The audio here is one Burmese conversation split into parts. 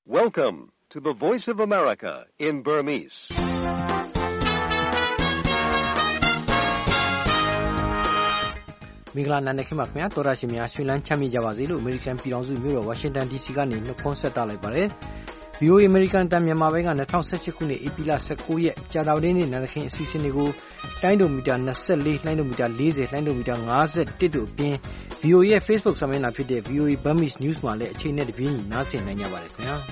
Welcome to the Voice of America in Burmese. ။မင်္ဂလာနံနက်ခင်းပါခင်ဗျာတော်ရရှိများရွှေလန်းချမ်းမြေ့ကြပါစေလို့ American ပြည်ထောင်စုမြို့တော် Washington DC ကနေနှုတ်ခွန်းဆက်တာလိုက်ပါတယ်။ VOA American တန်မြန်မာပိုင်းက2017ခုနှစ်ဧပြီလ19ရက်ကြာသပတေးနေ့နံနက်ခင်းအစီအစဉ်တွေကိုတိုင်းဒိုမီတာ24လိုင်းဒိုမီတာ40လိုင်းဒိုမီတာ51တို့အပြင် VOA ရဲ့ Facebook စာမျက်နှာဖြစ်တဲ့ VOA Burmese News မှာလည်းအချိန်နဲ့တပြေးညီနားဆင်နိုင်ကြပါတယ်ခင်ဗျာ။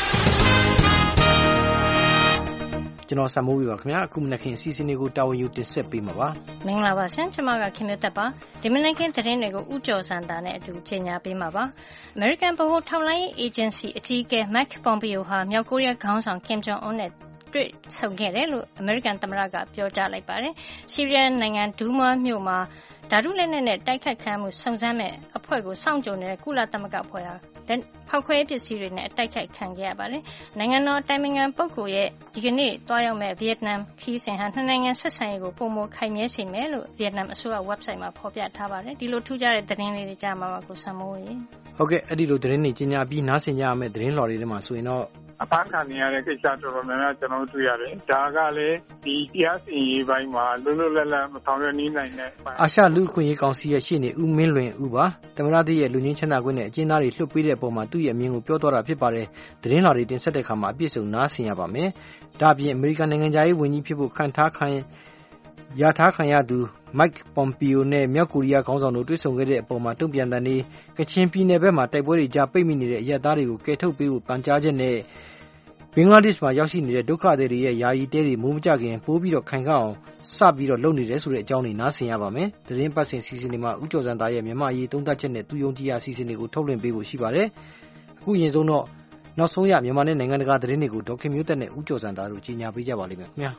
ကျွန်တော်စမိုးပြပါခင်ဗျာအခုမနက်ခင်းအစီအစဉ်တွေကိုတာဝန်ယူတင်ဆက်ပေးမှာပါမင်္ဂလာပါရှင်ကျွန်မကခင်မြတ်သက်ပါဒီမနက်ခင်းသတင်းတွေကိုဥကြော်စံတာနဲ့အတူကြေညာပေးမှာပါ American ဗဟိုထောက်လှမ်းရေး Agency အကြီးအကဲ Mike Pompeo ဟာမြောက်ကိုရီးယားခေါင်းဆောင် Kim Jong Un နဲ့တွေ့ဆုံခဲ့တယ်လို့ American သမ္မတကပြောကြားလိုက်ပါတယ်ဆီးရီးယားနိုင်ငံဒူးမားမြို့မှာဓာတုလက်နက်နဲ့တိုက်ခတ်ခံမှုစုံစမ်းမဲ့အဖွဲ့ကိုစောင့်ကြိုနေတဲ့ကုလသမဂ္ဂအဖွဲ့ဟာဖောက်ခွဲပစ္စည်းတွေနဲ့တိုက်ခိုက်ခံခဲ့ရပါတယ်။နိုင်ငံတော်တိုင်ပင်ခံပုဂ္ဂိုလ်ရဲ့ဒီကနေ့တွားရောက်မဲ့ဗီယက်နမ်ခီးစဉ်ဟာနှစ်နိုင်ငံဆက်ဆံရေးကိုပုံမခိုင်မြဲစေမယ်လို့ဗီယက်နမ်အစိုးရ website မှာဖော်ပြထားပါတယ်။ဒီလိုထူးခြားတဲ့သတင်းလေးတွေကြားမှာပါကိုဆမ်မိုးရေ။ဟုတ်ကဲ့အဲ့ဒီလိုသတင်းတွေကြီးညာပြီးနားဆင်ကြရမယ့်သတင်းလော်တွေထဲမှာဆိုရင်တော့အဖမ်းခံနေရတဲ့ကိစ္စတော်တော်များများကျွန်တော်တို့တွေ့ရတယ်။ဒါကလည်းဒီတရားစီရင်ရေးပိုင်းမှာလွတ်လွတ်လပ်လပ်မဆောင်ရွက်နိုင်တဲ့အာရှလူ့အခွင့်အရေးကောင်စီရဲ့ရှေ့နေဦးမင်းလွင်ဦးပါသမ္မတသစ်ရဲ့လူငင်းချမ်းသာခွင့်နဲ့အကျဉ်းသားတွေလွှတ်ပေးတဲ့အပေါ်မှာသူ့ရဲ့အမြင်ကိုပြောသွားတာဖြစ်ပါတယ်။သတင်းလာတွေတင်ဆက်တဲ့အခါမှာအပြည့်စုံနားဆင်ရပါမယ်။ဒါ့အပြင်အမေရိကန်နိုင်ငံသားရေးဝန်ကြီးဖြစ်ဖို့ရထားခံရသူ Mike Pompeo နဲ့မြောက်ကိုရီးယားခေါင်းဆောင်တို့တွေ့ဆုံခဲ့တဲ့အပေါ်မှာတုံ့ပြန်တဲ့နေ့ကချင်ပြည်နယ်ဘက်မှာတိုက်ပွဲတွေကြားပိတ်မိနေတဲ့အရပ်သားတွေကိုကယ်ထုတ်ပေးဖို့ပန်ကြားချက်နဲ့ဘင်္ဂလားဒေ့ရှ်မှာရောက်ရှိနေတဲ့ဒုက္ခသည်တွေရဲ့ယာယီတဲတွေမိုးမကျခင်ပိုးပြီးတော့ခိုင်ခန့်အောင်စပြီးတော့လုပ်နေတယ်ဆိုတဲ့အကြောင်းတွေနားဆင်ရပါမယ်။သတင်းပတ်စဉ်စီစဉ်တွေမှာဦးကျော်စံသားရဲ့မြန်မာရေးသုံးသပ်ချက်နဲ့သူယုံကြည်ရာစီစဉ်တွေကိုထုတ်လွှင့်ပေးဖို့ရှိပါတယ်။အခုရင်ဆုံးတော့နောက်ဆုံးရမြန်မာနဲ့နိုင်ငံတကာသတင်းတွေကိုဒေါက်ခင်မျိုးသက်နဲ့ဦးကျော်စံသားတို့ကြီးညာပေးကြပါလိမ့်မယ်ခင်ဗျာ။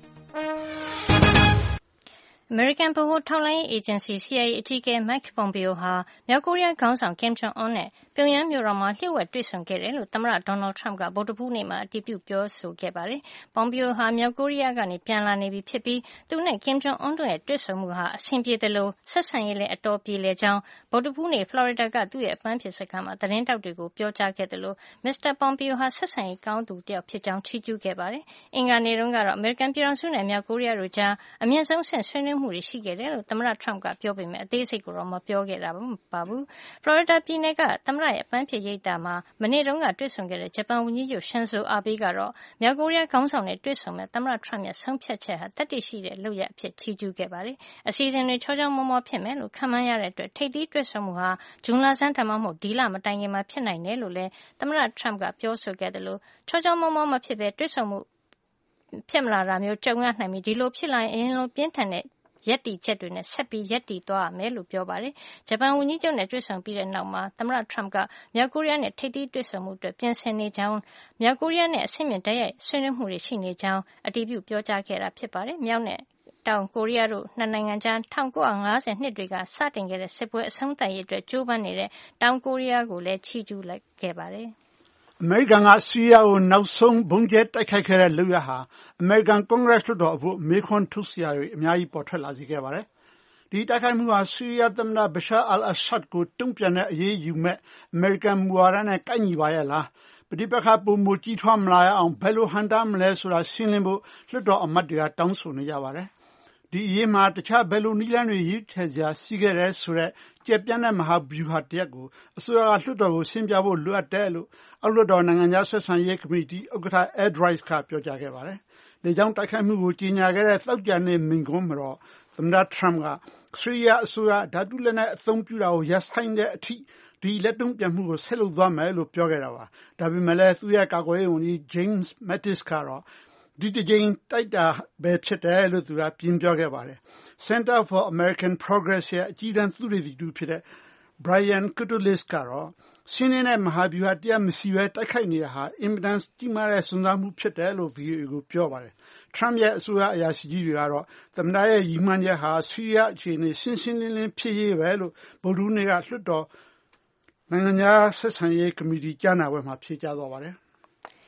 American ဗဟိုထောက်လှမ်းရေး Agency CIA အကြီးအကဲ Mike Pompeo ဟာမြောက်ကိုရီးယားခေါင်းဆောင် Kim Jong Un နဲ့ပြုံယမ်းမြို့တော်မှာလျှို့ဝှက်တွေ့ဆုံခဲ့တယ်လို့သမ္မတ Donald Trump ကဗုဒ္ဓဟူးနေ့မှာအတည်ပြုပြောဆိုခဲ့ပါတယ်။ Pompeo ဟာမြောက်ကိုရီးယားကနေပြန်လာနေပြီဖြစ်ပြီးသူနဲ့ Kim Jong Un တို့ရဲ့တွေ့ဆုံမှုဟာအဆင်ပြေသလိုဆက်ဆံရေးလည်းအတော်ပြေလည်ကြောင်းဗုဒ္ဓဟူးနေ့ Florida ကသူ့ရဲ့အပန်းဖြေစခန်းမှာသတင်းတောက်တွေကိုပြောကြားခဲ့တယ်လို့ Mr. Pompeo ဟာဆက်ဆံရေးကောင်းသူတယောက်ဖြစ်ကြောင်းချီးကျူးခဲ့ပါတယ်။အင်္ဂါနေ့တုန်းကတော့ American ပြည်ထောင်စုနဲ့မြောက်ကိုရီးယားတို့ကြားအမြင့်ဆုံးဆင့်ဆွေးနွေးမှုတွေရှိခဲ့တယ်လို့သမ္မတ Trump ကပြောပေမဲ့အသေးစိတ်ကိုတော့မပြောခဲ့ပါဘူး။ Florida ပြည်နယ်ကသမ္မတရဲ့အပန်းဖြေရိပ်သာမှာမနေ့တုန်းကတွေ့ဆုံခဲ့တဲ့ဂျပန်ဝန်ကြီးချုပ် Shinzo Abe ကတော့မြောက်ကိုရီးယားခေါင်းဆောင်နဲ့တွေ့ဆုံမဲ့သမ္မတ Trump ရဲ့ဆုံးဖြတ်ချက်ဟာတတ်သိရှိတဲ့လုပ်ရပ်အဖြစ်ချီးကျူးခဲ့ပါတယ်။အစီအစဉ်တွေချောချောမောမောဖြစ်မယ်လို့ခန့်မှန်းရတဲ့အတွက်ထိပ်သီးတွေ့ဆုံမှုဟာဇွန်လဆန်းဒါမှမဟုတ်ဒီလမတိုင်ခင်မှာဖြစ်နိုင်တယ်လို့လည်းသမ္မတ Trump ကပြောဆိုခဲ့တယ်လို့ချောချောမောမောမဖြစ်ပဲတွေ့ဆုံမှုဖြစ်မလာတာမျိုးကြုံရနိုင်ပြီးဒီလိုဖြစ်လာရင်အရင်လိုပြင်းထန်တဲ့ရပ်တည်ချက်တွေနဲ့ဆက်ပြီးရပ်တည်သွားရမယ်လို့ပြောပါတယ်။ဂျပန်ဝန်ကြီးချုပ်နဲ့တွေ့ဆုံပြီးတဲ့နောက်မှာသမ္မတ Trump ကမြောက်ကိုရီးယားနဲ့ထိပ်သီးတွေ့ဆုံမှုအတွက်ပြင်ဆင်နေကြောင်းမြောက်ကိုရီးယားနဲ့အဆင့်မြင့်တိုက်ရိုက်ဆွေးနွေးမှုတွေရှိနေကြောင်းအတည်ပြုပြောကြားခဲ့တာဖြစ်ပါတယ်။မြောက်နဲ့တောင်ကိုရီးယားတို့နှစ်နိုင်ငံကြား1950နှစ်တွေကစတင်ခဲ့တဲ့စစ်ပွဲအဆုံးသတ်ရေးအတွက်ကြိုးပမ်းနေတဲ့တောင်ကိုရီးယားကိုလည်းချီးကျူးလိုက်ခဲ့ပါတယ်။အမေရိကန်ကဆီးရီးယားကိုနောက်ဆုံးဘုံကျဲတိုက်ခိုက်ခဲ့တဲ့လုပ်ရဟာအမေရိကန်ကွန်ဂရက်လွှတ်တော်အဖို့မေခွန်းထုတ်စရာတွေအများကြီးပေါ်ထွက်လာစေခဲ့ပါတယ်။ဒီတိုက်ခိုက်မှုဟာဆီးရီးယားသမ္မတဘရှာအယ်လ်အဆတ်ကိုတုံ့ပြန်တဲ့အရေးယူမဲ့အမေရိကန်မူဝါဒနဲ့ကိုက်ညီပါရဲ့လား။ပဋိပက္ခပုံမကြီးထွားမလာရအောင်ဘယ်လိုဟန်တာမလဲဆိုတာရှင်းလင်းဖို့လွှတ်တော်အမတ်တွေကတောင်းဆိုနေကြပါတယ်။ဒီအရေးမှာတခြားဘယ်လိုနည်းလမ်းတွေရွေးချယ်စရာရှိခဲ့တယ်ဆိုတဲ့ကျယ်ပြန့်တဲ့မဟာဗျူဟာတရက်ကိုအစိုးရကလွှတ်တော်ကိုရှင်းပြဖို့လိုအပ်တယ်လို့အောက်လွှတ်တော်နိုင်ငံသားဆက်ဆံရေးကော်မတီဥက္ကဋ္ဌ Ed Royce ကပြောကြားခဲ့ပါတယ်။လေကြောင်းတိုက်ခိုက်မှုကိုကြီးညာခဲ့တဲ့သောကြာနေ့မိန့်ခွန်းမှာတော့သမ္မတ Trump ကဆီးရီးယားအစိုးရဓာတုလက်နက်အသုံးပြုတာကိုရပ်ဆိုင်းတဲ့အထိဒီလက်တုံ့ပြန်မှုကိုဆက်လုပ်သွားမယ်လို့ပြောခဲ့တာပါ။ဒါပေမဲ့လည်းသူ့ရဲ့ကာကွယ်ရေးဝန်ကြီး James Mattis ကတော့ဒီတစ်ကြိမ်တိုက်တာပဲဖြစ်တယ်လို့သူကပြင်ပြောခဲ့ပါတယ်။ Center for American Progress ရဲ့အကြီးတန်းသုတေသီတူဖြစ်တဲ့ Brian Katulis ကတော့ရှင်းနေတဲ့မဟာဗျူဟာတရားမရှိဘဲတိုက်ခိုက်နေတာဟာအင်မတန်ကြီးမားတဲ့စွန့်စားမှုဖြစ်တယ်လို့ VOA ကိုပြောပါတယ်။ Trump ရဲ့အစိုးရအရာရှိကြီးတွေကတော့သမ္မတရဲ့ရည်မှန်းချက်ဟာဆီးရီးယားအခြေအနေရှင်းရှင်းလင်းလင်းဖြစ်ရေးပဲလို့ဗုဒ္ဓဟူးနေ့ကလွှတ်တော်နိုင်ငံသားဆက်ဆံရေးကော်မတီကြားနာပွဲမှာဖြေကြားသွားပါတယ်။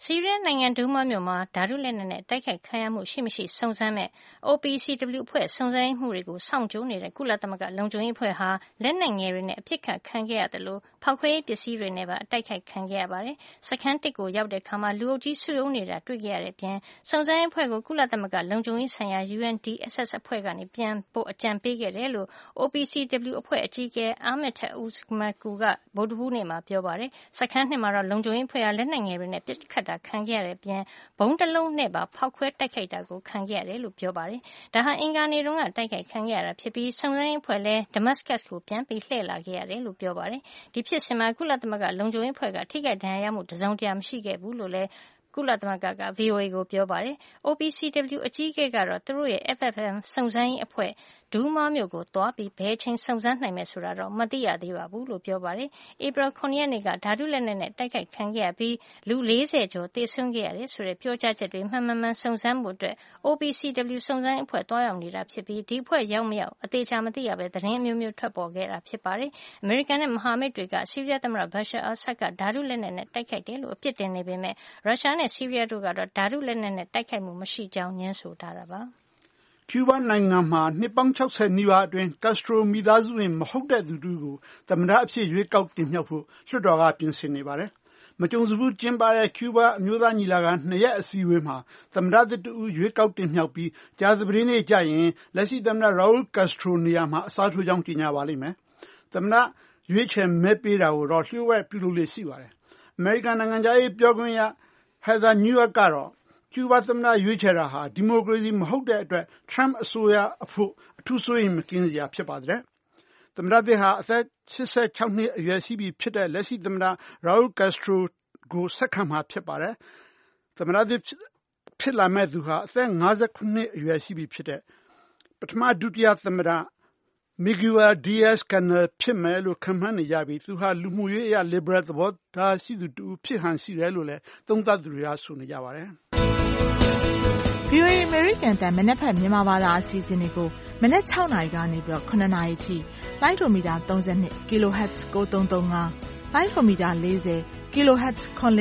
ဆီးရီးယားနိုင်ငံဒူးမားမြို့မှာဓာတုလက်နက်နဲ့တိုက်ခိုက်ခံရမှုရှိမရှိစုံစမ်းမဲ့ OPCW အဖွဲ့စုံစမ်းရေးမှုတွေကိုစောင့်ကြိုနေတဲ့ကုလသမဂ္ဂလုံခြုံရေးအဖွဲ့ဟာလက်နက်ငယ်တွေနဲ့အပစ်ခတ်ခံခဲ့ရသလိုဖောက်ခွဲရေးပစ္စည်းတွေနဲ့ပါအတိုက်ခိုက်ခံခဲ့ရပါတယ်။စခန်းတစ်ကိုရောက်တဲ့အခါမှာလူအုပ်ကြီးစုရုံးနေတာတွေ့ခဲ့ရတဲ့အပြင်စုံစမ်းရေးအဖွဲ့ကိုကုလသမဂ္ဂလုံခြုံရေးဆိုင်ရာ UNDSS အဖွဲ့ကနေပြန်ဖို့အကြံပေးခဲ့တယ်လို့ OPCW အဖွဲ့အကြီးအကဲ Ahmed Ousmane ကဗုဒ္ဓဟူးနေ့မှာပြောပါတယ်။စခန်းနှစ်မှာတော့လုံခြုံရေးအဖွဲ့ဟာလက်နက်ငယ်တွေနဲ့ပစ်ခတ်တာခံခဲ့ရတဲ့အပြင်ဘုံတစ်လုံးနဲ့ပါဖောက်ခွဲတိုက်ခိုက်တာကိုခံခဲ့ရတယ်လို့ပြောပါတယ်။ဒါဟာအင်္ဂါနေ့တုန်းကတိုက်ခိုက်ခံခဲ့ရတာဖြစ်ပြီးစုံစမ်းရေးအဖွဲ့လည်း Damascus ကိုပြန်ပြီးလှည့်လာခဲ့ရတယ်လို့ပြောပါတယ်။ဒီဖြစ်စဉ်မှာကုလသမဂ္ဂလုံခြုံရေးအဖွဲ့ကထိခိုက်ဒဏ်ရာရမှုတစုံတရာမရှိခဲ့ဘူးလို့လည်းကုလသမဂ္ဂက VOA ကိုပြောပါတယ်။ OPCW အကြီးအကဲကတော့သူတို့ရဲ့ FFM စုံစမ်းရေးအဖွဲ့ဒူးမားမြို့ကိုသွားပြီးဘယ်အချိန်စုံစမ်းနိုင်မယ်ဆိုတာတော့မသိရသေးပါဘူးလို့ပြောပါတယ်။ ဧပြီ 9 ရက်နေ့ကဓာတုလက်နက်နဲ့တိုက်ခိုက်ခံခဲ့ရပြီးလူ40ကျော်သေဆုံးခဲ့ရတယ်ဆိုတဲ့ပြောကြားချက်တွေမှန်မှန်စုံစမ်းဖို့အတွက် OPCW စုံစမ်းရေးအဖွဲ့သွားရောက်နေတာဖြစ်ပြီးဒီအဖွဲ့ရောက်မရောက်အသေးချာမသိရပဲသတင်းအမျိုးမျိုးထွက်ပေါ်ခဲ့တာဖြစ်ပါတယ်။ အမေရိကန်နဲ့မဟာမိတ်တွေကဆီးရီးယားသမ္မတ Bashar al-Assad ကဓာတုလက်နက်နဲ့တိုက်ခိုက်တယ်လို့အပြစ်တင်နေပေမဲ့ရုရှားနဲ့ဆီးရီးယားတို့ကတော့ဓာတုလက်နက်နဲ့တိုက်ခိုက်မှုမရှိကြောင်းငြင်းဆိုထားတာပါ။ကျူးဘားနိုင်ငံမှာနှစ်ပေါင်း60နီးပါးအတွင်းကက်စထရိုမိသားစုဝင်မဟုတ်တဲ့သူတူကိုသမ္မတအဖြစ်ရွေးကောက်တင်မြှောက်ဖို့လွှတ်တော်ကပြင်ဆင်နေပါတယ်။မကြုံစဘူးကျင်းပတဲ့ကျူးဘားအမျိုးသားညီလာခံ2ရက်အစည်းအဝေးမှာသမ္မတသစ်တူရွေးကောက်တင်မြှောက်ပြီးကြာသပတေးနေ့ကျရင်လက်ရှိသမ္မတရာဦးကက်စထရိုနေရာမှာအစားထိုးကြောင်းကြေညာပါလိမ့်မယ်။သမ္မတရွေးချယ်မဲပေးတာကိုတော့လျှို့ဝှက်ပြုလုပ်လေ့ရှိပါတယ်။အမေရိကန်နိုင်ငံသားရေးပြောခွင့်ရHeather Nauert ကတော့ကျူးဘားသမ္မတရွေးချယ်တာဟာဒီမိုကရေစီမဟုတ်တဲ့အတွက်ထရမ့်အစိုးရအဖို့အထူးစိုးရိမ်မကင်းစရာဖြစ်ပါတယ်။သမ္မတသစ်ဟာအသက်86နှစ်အရွယ်ရှိပြီဖြစ်တဲ့လက်ရှိသမ္မတရာဦးကက်စထရိုကိုဆက်ခံမှာဖြစ်ပါတယ်။သမ္မတသစ်ဖြစ်လာမဲ့သူဟာအသက်59နှစ်အရွယ်ရှိပြီဖြစ်တဲ့ပထမဒုတိယသမ္မတMiguel Diaz-Canel ဖြစ်မယ်လို့ခန့်မှန်းနေကြပြီးသူဟာလူမှုရေးအရ liberal သဘောထားရှိသူတူဖြစ်ဟန်ရှိတယ်လို့လည်းသုံးသပ်သူတွေကဆိုနေကြပါတယ်။ VOA American တန်မနက်ဖြန်မြန်မာဘာသာအစီအစဉ်တွေကိုမနက်6နာရီကနေပြီးတော့9နာရီထိလိုင်းဒိုမီတာ32 kHz 9335လိုင်းဒိုမီတာ40 kHz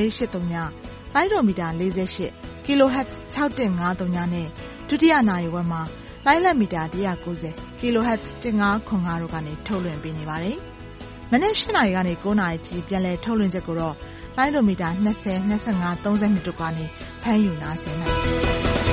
9483လိုင်းဒိုမီတာ48 kHz 6153နဲ့ဒုတိယနာရီဝက်မှာလိုင်းလက်မီတာ190 kHz 1505တို့ကနေထုတ်လွှင့်ပေးနေပါတယ်။မနေ့8နာရီကနေ9နာရီထိပြန်လည်ထုတ်လွှင့်ချက်ကိုတော့လိုင်းဒိုမီတာ20 25 32တို့ကနေဖမ်းယူနားဆင်နိုင်ပါတယ်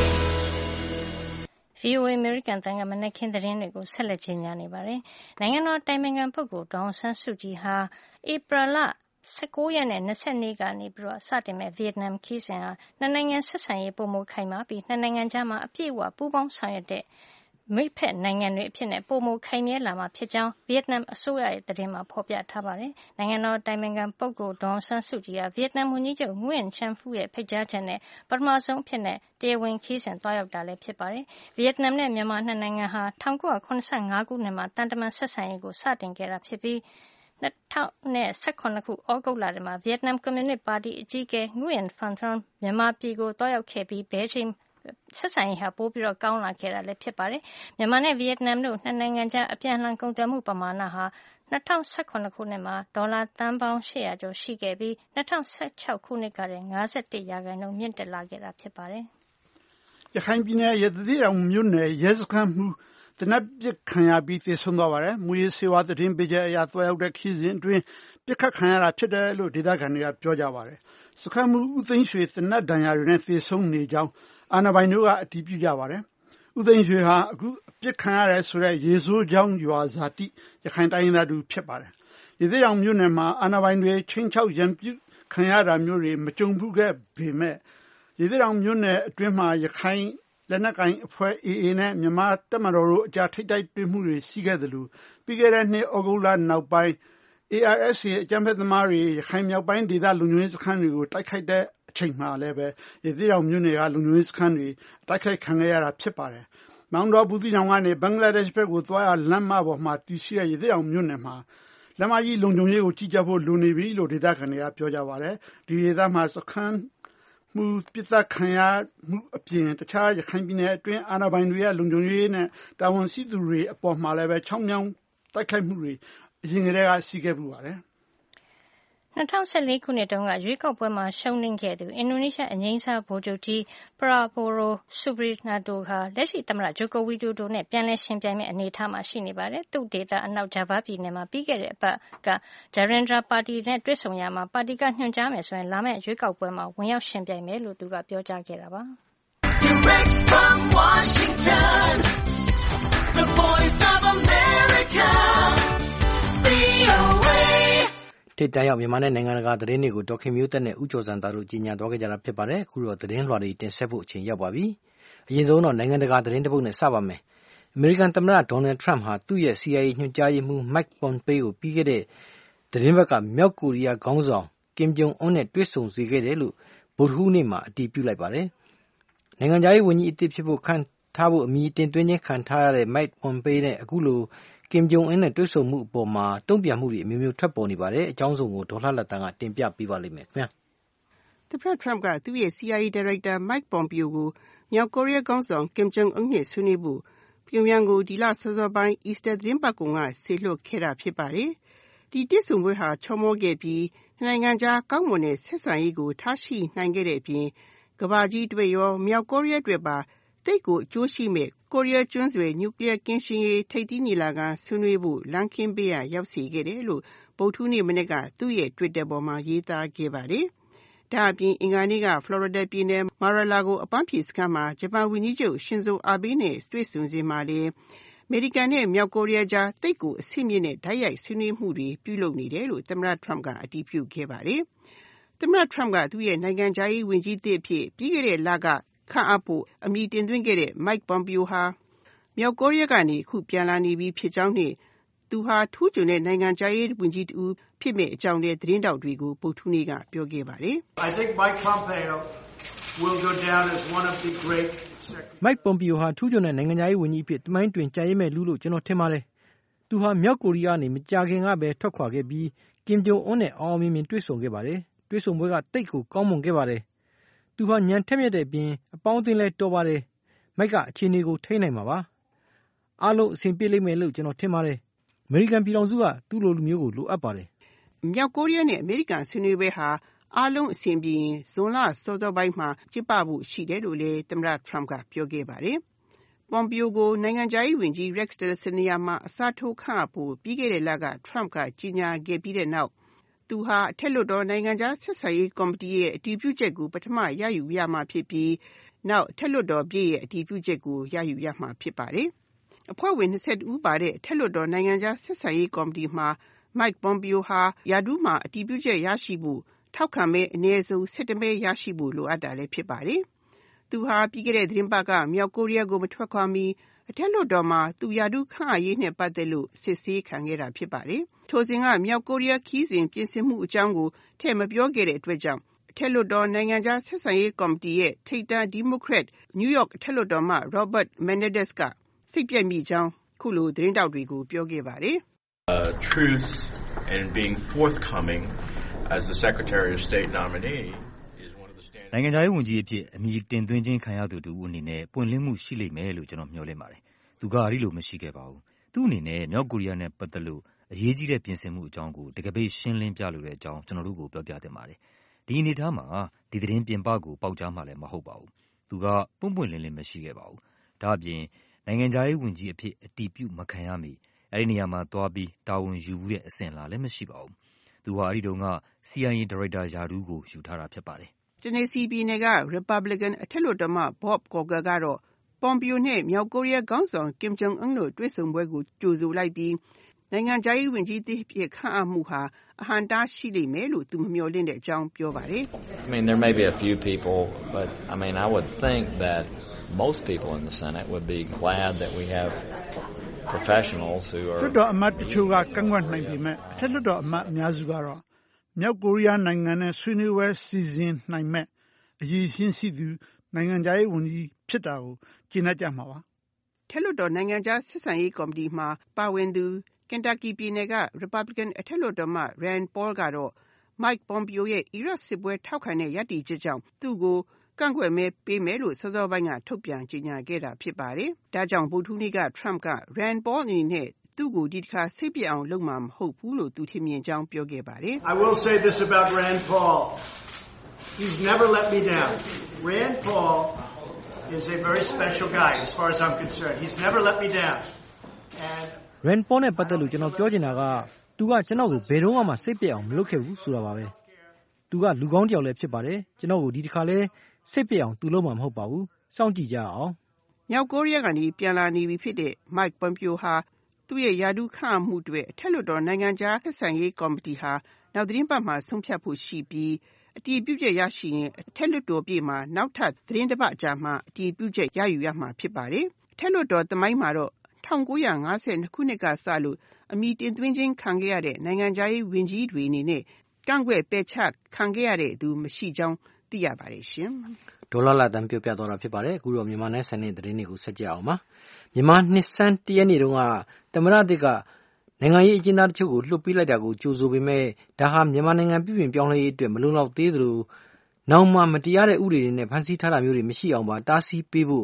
။ VOA American တန်ကမနက်ခင်းသတင်းတွေကိုဆက်လက်ကြီးညာနေပါတယ်။နိုင်ငံတော်တိုင်ပင်ခံပုဂ္ဂိုလ်ဒေါ်အောင်ဆန်းစုကြည်ဟာဧပြီလ19ရက်နဲ့20ကနေပြီးတော့စတင်မဲ့ဗီယက်နမ်ခီးစဉ်ဟာနှစ်နိုင်ငံဆက်ဆံရေးပုံမခိုင်မာပြီးနှစ်နိုင်ငံကြားမှာအပြည့်အဝပူးပေါင်းဆောင်ရွက်တဲ့မိတ်ဖက်နိုင်ငံတွေအဖြစ်နဲ့ပုံမခိုင်မြဲလာမှာဖြစ်ကြောင်းဗီယက်နမ်အစိုးရရဲ့သတင်းမှာဖော်ပြထားပါတယ်။နိုင်ငံတော်တိုင်ပင်ခံပုဂ္ဂိုလ်ဒေါ်အောင်ဆန်းစုကြည်ဟာဗီယက်နမ်ဝန်ကြီးချုပ်ငွေ့ချန်ဖူးရဲ့ဖိတ်ကြားချက်နဲ့ပထမဆုံးအဖြစ်နဲ့တရားဝင်ခီးစဉ်သွားရောက်တာလည်းဖြစ်ပါတယ်။ဗီယက်နမ်နဲ့မြန်မာနှစ်နိုင်ငံဟာ1985ခုနှစ်မှာတန်တမန်ဆက်ဆံရေးကိုစတင်ခဲ့တာဖြစ်ပြီး2018ခုဩဂုတ်လထဲမှာဗီယက်နမ်ကွန်မြူနစ်ပါတီအကြီးအကဲငွေ့ဖန်ထွန်းမြန်မာပြည်ကိုတွားရောက်ခဲ့ပြီးဘယ်ချိန်ဆက်ဆံရေးဟာပိုပြီးတော့ကောင်းလာခဲ့တာလည်းဖြစ်ပါတယ်။မြန်မာနဲ့ဗီယက်နမ်တို့နှစ်နိုင်ငံကြားအပြန်အလှန်ကုန်သွယ်မှုပမာဏဟာ2018ခုနှစ်မှာဒေါ်လာသန်းပေါင်း800ကျော်ရှိခဲ့ပြီး2016ခုနှစ်ကတည်းက 51% မြင့်တက်လာခဲ့တာဖြစ်ပါတယ်။ရခိုင်ပြည်နယ်ရသေ့တောင်မြို့နယ်ရဲစခန်းမှုတနက်ပစ်ခံရပြီးသေဆုံးသွားပါတယ်။မူရေးစေဝါသတင်းပေးချက်အရသွားရောက်တဲ့ခီးစဉ်အတွင်းပြစ်ခတ်ခံရတာဖြစ်တယ်လို့ဒေသခံတွေကပြောကြပါတယ်။စခန်းမှုဦးသိန်းရွှေတနက်ဒဏ်ရာတွေနဲ့သေဆုံးနေကြောင်းအာဏာပိုင်တို့ကအတည်ပြုကြပါတယ်။ဦးသိန်းရွှေဟာအခုပြစ်ခံရတယ်ဆိုတဲ့ရေစိုးချောင်းရွာဇာတိရခိုင်တိုင်းရင်းသားတူဖြစ်ပါတယ်။ရသေ့တောင်မြို့နယ်မှာအာဏာပိုင်တွေချင်းချောက်ရန်ပြုခံရတာမျိုးတွေမကြုံဘူးခဲ့ပေမဲ့ရသေ့တောင်မြို့နယ်အတွင်းမှာရခိုင်လက်နက်ကိုင်အဖွဲ့ AA နဲ့မြန်မာတပ်မတော်တို့အကြားထိပ်တိုက်တွေ့မှုတွေရှိခဲ့တယ်လို့ပြီးခဲ့တဲ့နှစ်ဩဂုတ်လနောက်ပိုင်း ARSA အကြမ်းဖက်သမားတွေရခိုင်မြောက်ပိုင်းဒေသလုံခြုံရေးစခန်းတွေကိုတိုက်ခိုက်တဲ့အချိန်မှာလည်းပဲရသေ့တောင်မြို့နယ်ကလုံခြုံရေးစခန်းတွေတိုက်ခိုက်ခံခဲ့ရတာဖြစ်ပါတယ်။မောင်တော်ဘူးသီးတောင်ကနေဘင်္ဂလားဒေ့ရှ်ဘက်ကိုသွားရလမ်းမပေါ်မှာတည်ရှိတဲ့ရသေ့တောင်မြို့နယ်မှာလမ်းမကြီးလုံခြုံရေးကိုကြီးကြပ်ဖို့လိုနေပြီလို့ဒေသခံတွေကပြောကြပါတယ်။ဒီဒေသမှာစခန်းမှုပြစ်ဒဏ်ခံရမှုအပြင်တခြားရခိုင်ပြည်နယ်အတွင်းအာဏာပိုင်တွေရဲ့လုံခြုံရေးနဲ့တာဝန်ရှိသူတွေအပေါ်မှာလည်းပဲချောင်းမြောင်းတိုက်ခိုက်မှုတွေအရင်ကတည်းကရှိခဲ့ပူပါတယ်။ 2014 ခုနှစ်တုန်းကရွေးကောက်ပွဲမှာရှုံးနိမ့်ခဲ့သူအင်ဒိုနီးရှားအငြိမ်းစားဗိုလ်ချုပ်ကြီး Prabowo Subianto ဟာလက်ရှိသမ္မတ Joko Widodo နဲ့ပြန်လည်ယှဉ်ပြိုင်မယ့်အနေအထားမှာရှိနေပါတယ်။သူ့ဒေသအနောက် Java ပြည်နယ်မှာပြီးခဲ့တဲ့အပတ်က Gerindra ပါတီနဲ့တွေ့ဆုံရာမှာပါတီကညွှန်ကြားမယ်ဆိုရင်လာမယ့်ရွေးကောက်ပွဲမှာဝင်ရောက်ယှဉ်ပြိုင်မယ်လို့သူကပြောကြားခဲ့တာပါ။ Direct from Washington, the voice of America, VOA. ထိပ်တန်းရောက်မြန်မာနဲ့နိုင်ငံတကာသတင်းတွေကိုဒေါခင်မျိုးသက်နဲ့ဦးကျော်စံသားတို့ကြီးညာသွားခဲ့ကြတာဖြစ်ပါတယ်။အခုတော့သတင်းလွှာတွေတင်ဆက်ဖို့အချိန်ရောက်ပါပြီ။အရင်ဆုံးတော့နိုင်ငံတကာသတင်းတစ်ပုဒ်နဲ့စပါမယ်။အမေရိကန်သမ္မတဒေါ်နယ်ထရန့်ဟာသူ့ရဲ့ CIA ညွှန်ကြားရေးမှူး Mike Pompeo ကိုပြီးခဲ့တဲ့သတင်းပတ်ကမြောက်ကိုရီးယားခေါင်းဆောင် Kim Jong Un နဲ့တွေ့ဆုံစေခဲ့တယ်လို့ဗုဒ္ဓဟူးနေ့မှာအတည်ပြုလိုက်ပါတယ်။နိုင်ငံခြားရေးဝန်ကြီးအသစ်ဖြစ်ဖို့ခန့်ထားဖို့အမည်တင်သွင်းခြင်းခံထားရတဲ့ Mike Pompeo နဲ့အခုလိုKim Jong Un နဲ့တွေ့ဆုံမှုအပေါ်မှာတုံ့ပြန်မှုတွေအမျိုးမျိုးထွက်ပေါ်နေပါတယ်။အကြောင်းစုံကိုဒေါ်လှလှတန်းကတင်ပြပေးပါလိမ့်မယ်ခင်ဗျာ။သမ္မတ Trump ကသူ့ရဲ့ CIA ဒါရိုက်တာ Mike Pompeo ကိုမြောက်ကိုရီးယားခေါင်းဆောင် Kim Jong Un နဲ့ဆွေးနွေးဖို့ပြုံယမ်းကိုဒီလစောစောပိုင်း Easter သတင်းပတ်ကုန်ကဆေလွှတ်ခဲ့တာဖြစ်ပါတယ်။ဒီတွေ့ဆုံပွဲဟာချောမောခဲ့ပြီးနိုင်ငံခြားကောင်းမွန်တဲ့ဆက်ဆံရေးကိုထားရှိနိုင်ခဲ့တဲ့အပြင်ကမ္ဘာကြီးအတွက်ရောမြောက်ကိုရီးယားအတွက်ပါသိပ်ကိုအကျိုးရှိမဲ့ကိုရီးယားကျွန်းဆွယ်နျူကလ িয়ার ကင်းရှင်းရေးထိပ်သီးညီလာခံဆွေးနွေးဖို့လမ်းခင်းပေးရရောက်စေခဲ့တယ်လို့ဗုဒ္ဓဟူးနေ့မနေ့ကသူ့ရဲ့ Twitter ပေါ်မှာရေးသားခဲ့ပါတယ်။ဒါအပြင်အင်္ဂါနေ့က Florida ပြည်နယ် Mar-a-Lago အပန်းဖြေစခန်းမှာဂျပန်ဝန်ကြီးချုပ်ရှင်ဇိုအာဘေးနဲ့တွေ့ဆုံစဉ်မှာလည်းအမေရိကန်နဲ့မြောက်ကိုရီးယားကြားသိပ်ကိုအဆင့်မြင့်တဲ့ဓာတ်ရိုက်ဆွေးနွေးမှုတွေပြုလုပ်နေတယ်လို့သမ္မတ Trump ကအတည်ပြုခဲ့ပါတယ်။သမ္မတ Trump ကသူ့ရဲ့နိုင်ငံခြားရေးဝန်ကြီးသစ်အဖြစ်ပြီးခဲ့တဲ့လကခန့်အပ်ဖို့အမည်တင်သွင်းခဲ့တဲ့ Mike Pompeo ဟာမြောက်ကိုရီးယားကနေအခုပြန်လာနေပြီဖြစ်ကြောင်းနဲ့သူဟာထူးချွန်တဲ့နိုင်ငံခြားရေးဝန်ကြီးတူဖြစ်မဲ့အကြောင်းနဲ့သတင်းတောက်တွေကိုဗုဒ္ဓဟူးနေ့ကပြောခဲ့ပါတယ်။ I think Mike Pompeo will go down as one of the great Mike Pompeo ဟာထူးချွန်တဲ့နိုင်ငံခြားရေးဝန်ကြီးအဖြစ်သမိုင်းတွင်ကြာရစ်မဲ့လူလို့ကျွန်တော်ထင်ပါတယ်။သူဟာမြောက်ကိုရီးယားကနေမကြာခင်ကပဲထွက်ခွာခဲ့ပြီး Kim Jong Un နဲ့အောင်မြင်မြင်တွေ့ဆုံခဲ့ပါတယ်။တွေ့ဆုံပွဲကတိတ်ကိုကောင်းမွန်ခဲ့ပါတယ်။သူဟာညံထက်မြက်တဲ့အပြင်အပေါင်းအသင်းလဲတော်ပါတယ်။ Mike ကအခြေအနေကိုထိန်းနိုင်မှာပါ။အားလုံးအဆင်ပြေလိမ့်မယ်လို့ကျွန်တော်ထင်ပါတယ်။အမေရိကန်ပြည်ထောင်စုကသူ့လိုလူမျိုးကိုလိုအပ်ပါတယ်။မြောက်ကိုရီးယားနဲ့အမေရိကန်ဆွေးနွေးပွဲဟာအားလုံးအဆင်ပြေရင်ဇွန်လစောစောပိုင်းမှာကျင်းပဖို့ရှိတယ်လို့လည်းသမ္မတ Trump ကပြောခဲ့ပါတယ်။ Pompeo ကိုနိုင်ငံခြားရေးဝန်ကြီး Rex Tillerson နေရာမှာအစားထိုးခန့်အပ်ဖို့ပြီးခဲ့တဲ့လက Trump ကကြေညာခဲ့ပြီးတဲ့နောက်သူဟာအထက်လွှတ်တော်နိုင်ငံခြားဆက်ဆံရေးကော်မတီရဲ့အတည်ပြုချက်ကိုပထမရယူရမှာဖြစ်ပြီးနောက်အထက်လွှတ်တော်ပြည့်ရဲ့အတည်ပြုချက်ကိုရယူရမှာဖြစ်ပါတယ်။အဖွဲ့ဝင်22ဦးပါတဲ့အထက်လွှတ်တော်နိုင်ငံခြားဆက်ဆံရေးကော်မတီမှာ Mike Pompeo ဟာရာထူးမှာအတည်ပြုချက်ရရှိဖို့ထောက်ခံမဲအနည်းဆုံး17မဲရရှိဖို့လိုအပ်တာလည်းဖြစ်ပါတယ်။သူဟာပြီးခဲ့တဲ့သတင်းပတ်ကမြောက်ကိုရီးယားကိုမထွက်ခွာမီအထက်လွှတ်တော်မှာသူရာထူးခန့်အပ်ရေးနဲ့ပတ်သက်လို့စစ်ဆေးခံခဲ့တာဖြစ်ပါတယ်။ထိုစဉ်ကမြောက်ကိုရီးယားခီးစဉ်ပြင်ဆင်မှုအကြောင်းကိုထည့်မပြောခဲ့တဲ့အတွက်ကြောင့်အထက်လွှတ်တော်နိုင်ငံခြားဆက်ဆံရေးကော်မတီရဲ့ထိပ်တန်းဒီမိုကရက်နယူးယောက်အထက်လွှတ်တော်မှ Robert Menendez ကစိတ်ပြက်မိကြောင်းခုလိုသတင်းတောက်တွေကိုပြောခဲ့ပါတယ်။ Truth and being forthcoming as the Secretary of State nominee is one of the standards. နိုင်ငံခြားရေးဝန်ကြီးအဖြစ်အမည်တင်သွင်းခြင်းခံရသူတူအနေနဲ့ပွင့်လင်းမှုရှိလိမ့်မယ်လို့ကျွန်တော်မျှော်လင့်ပါတယ်။သူကအဲ့လိုမရှိခဲ့ပါဘူး။သူ့အနေနဲ့မြောက်ကိုရီးယားနဲ့ပတ်သက်လို့အရေးကြီးတဲ့ပြင်ဆင်မှုအကြောင်းကိုတကယ်ပဲရှင်းလင်းပြလိုတဲ့အကြောင်းကျွန်တော်တို့ကိုပြောပြသင့်ပါတယ်။ဒီအနေထားမှာဒီသတင်းပြင်ပကိုပေါက်ကြားမှလည်းမဟုတ်ပါဘူး။သူကပွင့်ပွင့်လင်းလင်းမရှိခဲ့ပါဘူး။ဒါ့အပြင်နိုင်ငံခြားရေးဝန်ကြီးအဖြစ်အတည်ပြုမခံရမီအဲ့ဒီနေရာမှာသွားပြီးတာဝန်ယူမှုတဲ့အဆင့်လာလည်းမရှိပါဘူး။သူဟာအဲ့ဒီတုန်းက CIA ဒါရိုက်တာရာထူးကိုယူထားတာဖြစ်ပါတယ်။ Tennessee ပြည်နယ်က Republican အထက်လွှတ်တော်မှ Bob Corker ကတော့ Pompeo နဲ့မြောက်ကိုရီးယားခေါင်းဆောင် Kim Jong Un တို့တွေ့ဆုံပွဲကိုကြိုဆိုလိုက်ပြီးနိုင်ငံခြားရေးဝန်ကြီးသစ်ခန့်အပ်မှုဟာအဟန့်အတားရှိလိမ့်မယ်လို့သူမမျှော်လင့်တဲ့အကြောင်းပြောပါတယ်။ I mean there may be a few people but I mean I would think that most people in the Senate would be glad that we have professionals who are လွှတ်တော်အမတ်တချို့ကကန့်ကွက်နိုင်ပေမဲ့အထက်လွှတ်တော်အမတ်အများစုကတော့မြောက်ကိုရီးယားနိုင်ငံနဲ့ဆွေးနွေးပွဲစီစဉ်နိုင်မဲ့အရေးရှင်းရှိသူနိုင်ငံခြားရေးဝန်ကြီးဖြစ်တာကိုကျေနပ်ကြမှာပါ။ထက်လွှတ်တော်နိုင်ငံခြားဆက်ဆံရေးကော်မတီမှာပါဝင်သူKentucky ပြည်နယ်က Republican အထက်လွှတ်တော်မှ Rand Paul ကတော့ Mike Pompeo ရဲ့အီရတ်စစ်ပွဲထောက်ခံတဲ့ရပ်တည်ချက်ကြောင့်သူ့ကိုကန့်ကွက်မဲပေးမယ်လို့စောစောပိုင်းကထုတ်ပြန်ကြေညာခဲ့တာဖြစ်ပါတယ်။ဒါကြောင့်ဗုဒ္ဓဟူးနေ့က Trump က Rand Paul အနေနဲ့သူသူ့ကိုဒီတစ်ခါစိတ်ပြအောင်လုပ်မှာမဟုတ်ဘူးလို့သူထင်မြင်ကြောင်းပြောခဲ့ပါတယ်။ I will say this about Rand Paul. He's never let me down. Rand Paul is a very special guy as far as I'm concerned. He's never let me down. And Rand Paul နဲ့ပတ်သက်လို့ကျွန်တော်ပြောချင်တာကသူကကျွန်တော်ကိုဘယ်တော့မှစိတ်ပြအောင်မလုပ်ခဲ့ဘူးဆိုတာပါပဲ။သူကလူကောင်းတစ်ယောက်လည်းဖြစ်ပါတယ်။ကျွန်တော်ကိုဒီတစ်ခါလဲစိတ်ပြအောင်သူလုပ်မှာမဟုတ်ပါဘူး။စောင့်ကြည့်ကြအောင်။မြောက်ကိုရီးယားကနေပြန်လာနေပြီဖြစ်တဲ့ Mike Pompeo ဟာသူ့ရဲ့ယာဒူးခန့်မှုတွေအထက်လွှတ်တော်နိုင်ငံခြားဆက်ဆံရေးကော်မတီဟာနောက်သတင်းပတ်မှာဆုံးဖြတ်ဖို့ရှိပြီးအတည်ပြုချက်ရရှိရင်အထက်လွှတ်တော်ပြည်မှာနောက်ထပ်သတင်းတစ်ပတ်ကြာမှအတည်ပြုချက်ရယူရမှာဖြစ်ပါတယ်။အထက်လွှတ်တော်သမိုင်းမှာတော့1952ခုနှစ်ကစလို့အမည်တင်သွင်းခြင်းခံခဲ့ရတဲ့နိုင်ငံခြားရေးဝန်ကြီးတွေအနေနဲ့ကန့်ကွက်ပယ်ချခံခဲ့ရတဲ့သူမရှိကြောင်းသိရပါတယ်ရှင်။ဒေါ်လာလာတန်ပြောပြသွားတာဖြစ်ပါတယ်။အခုတော့မြန်မာနဲ့ဆိုင်တဲ့သတင်းတွေကိုဆက်ကြအောင်ပါ။မြန်မာနှစ်ဆန်း1ရက်နေ့တုန်းကသမ္မတသစ်ကနိုင်ငံရေးအကျဉ်းသားတချို့ကိုလွှတ်ပေးလိုက်တာကိုကြိုဆိုပေမဲ့ဒါဟာမြန်မာနိုင်ငံပြည်ပြင်ပြောင်းလဲရေးအတွက်မလုံလောက်သေးသလိုနောက်မှမတရားတဲ့ဥပဒေတွေနဲ့ဖန်ဆီးထားတာမျိုးတွေမရှိအောင်ပါတားဆီးပေးဖို့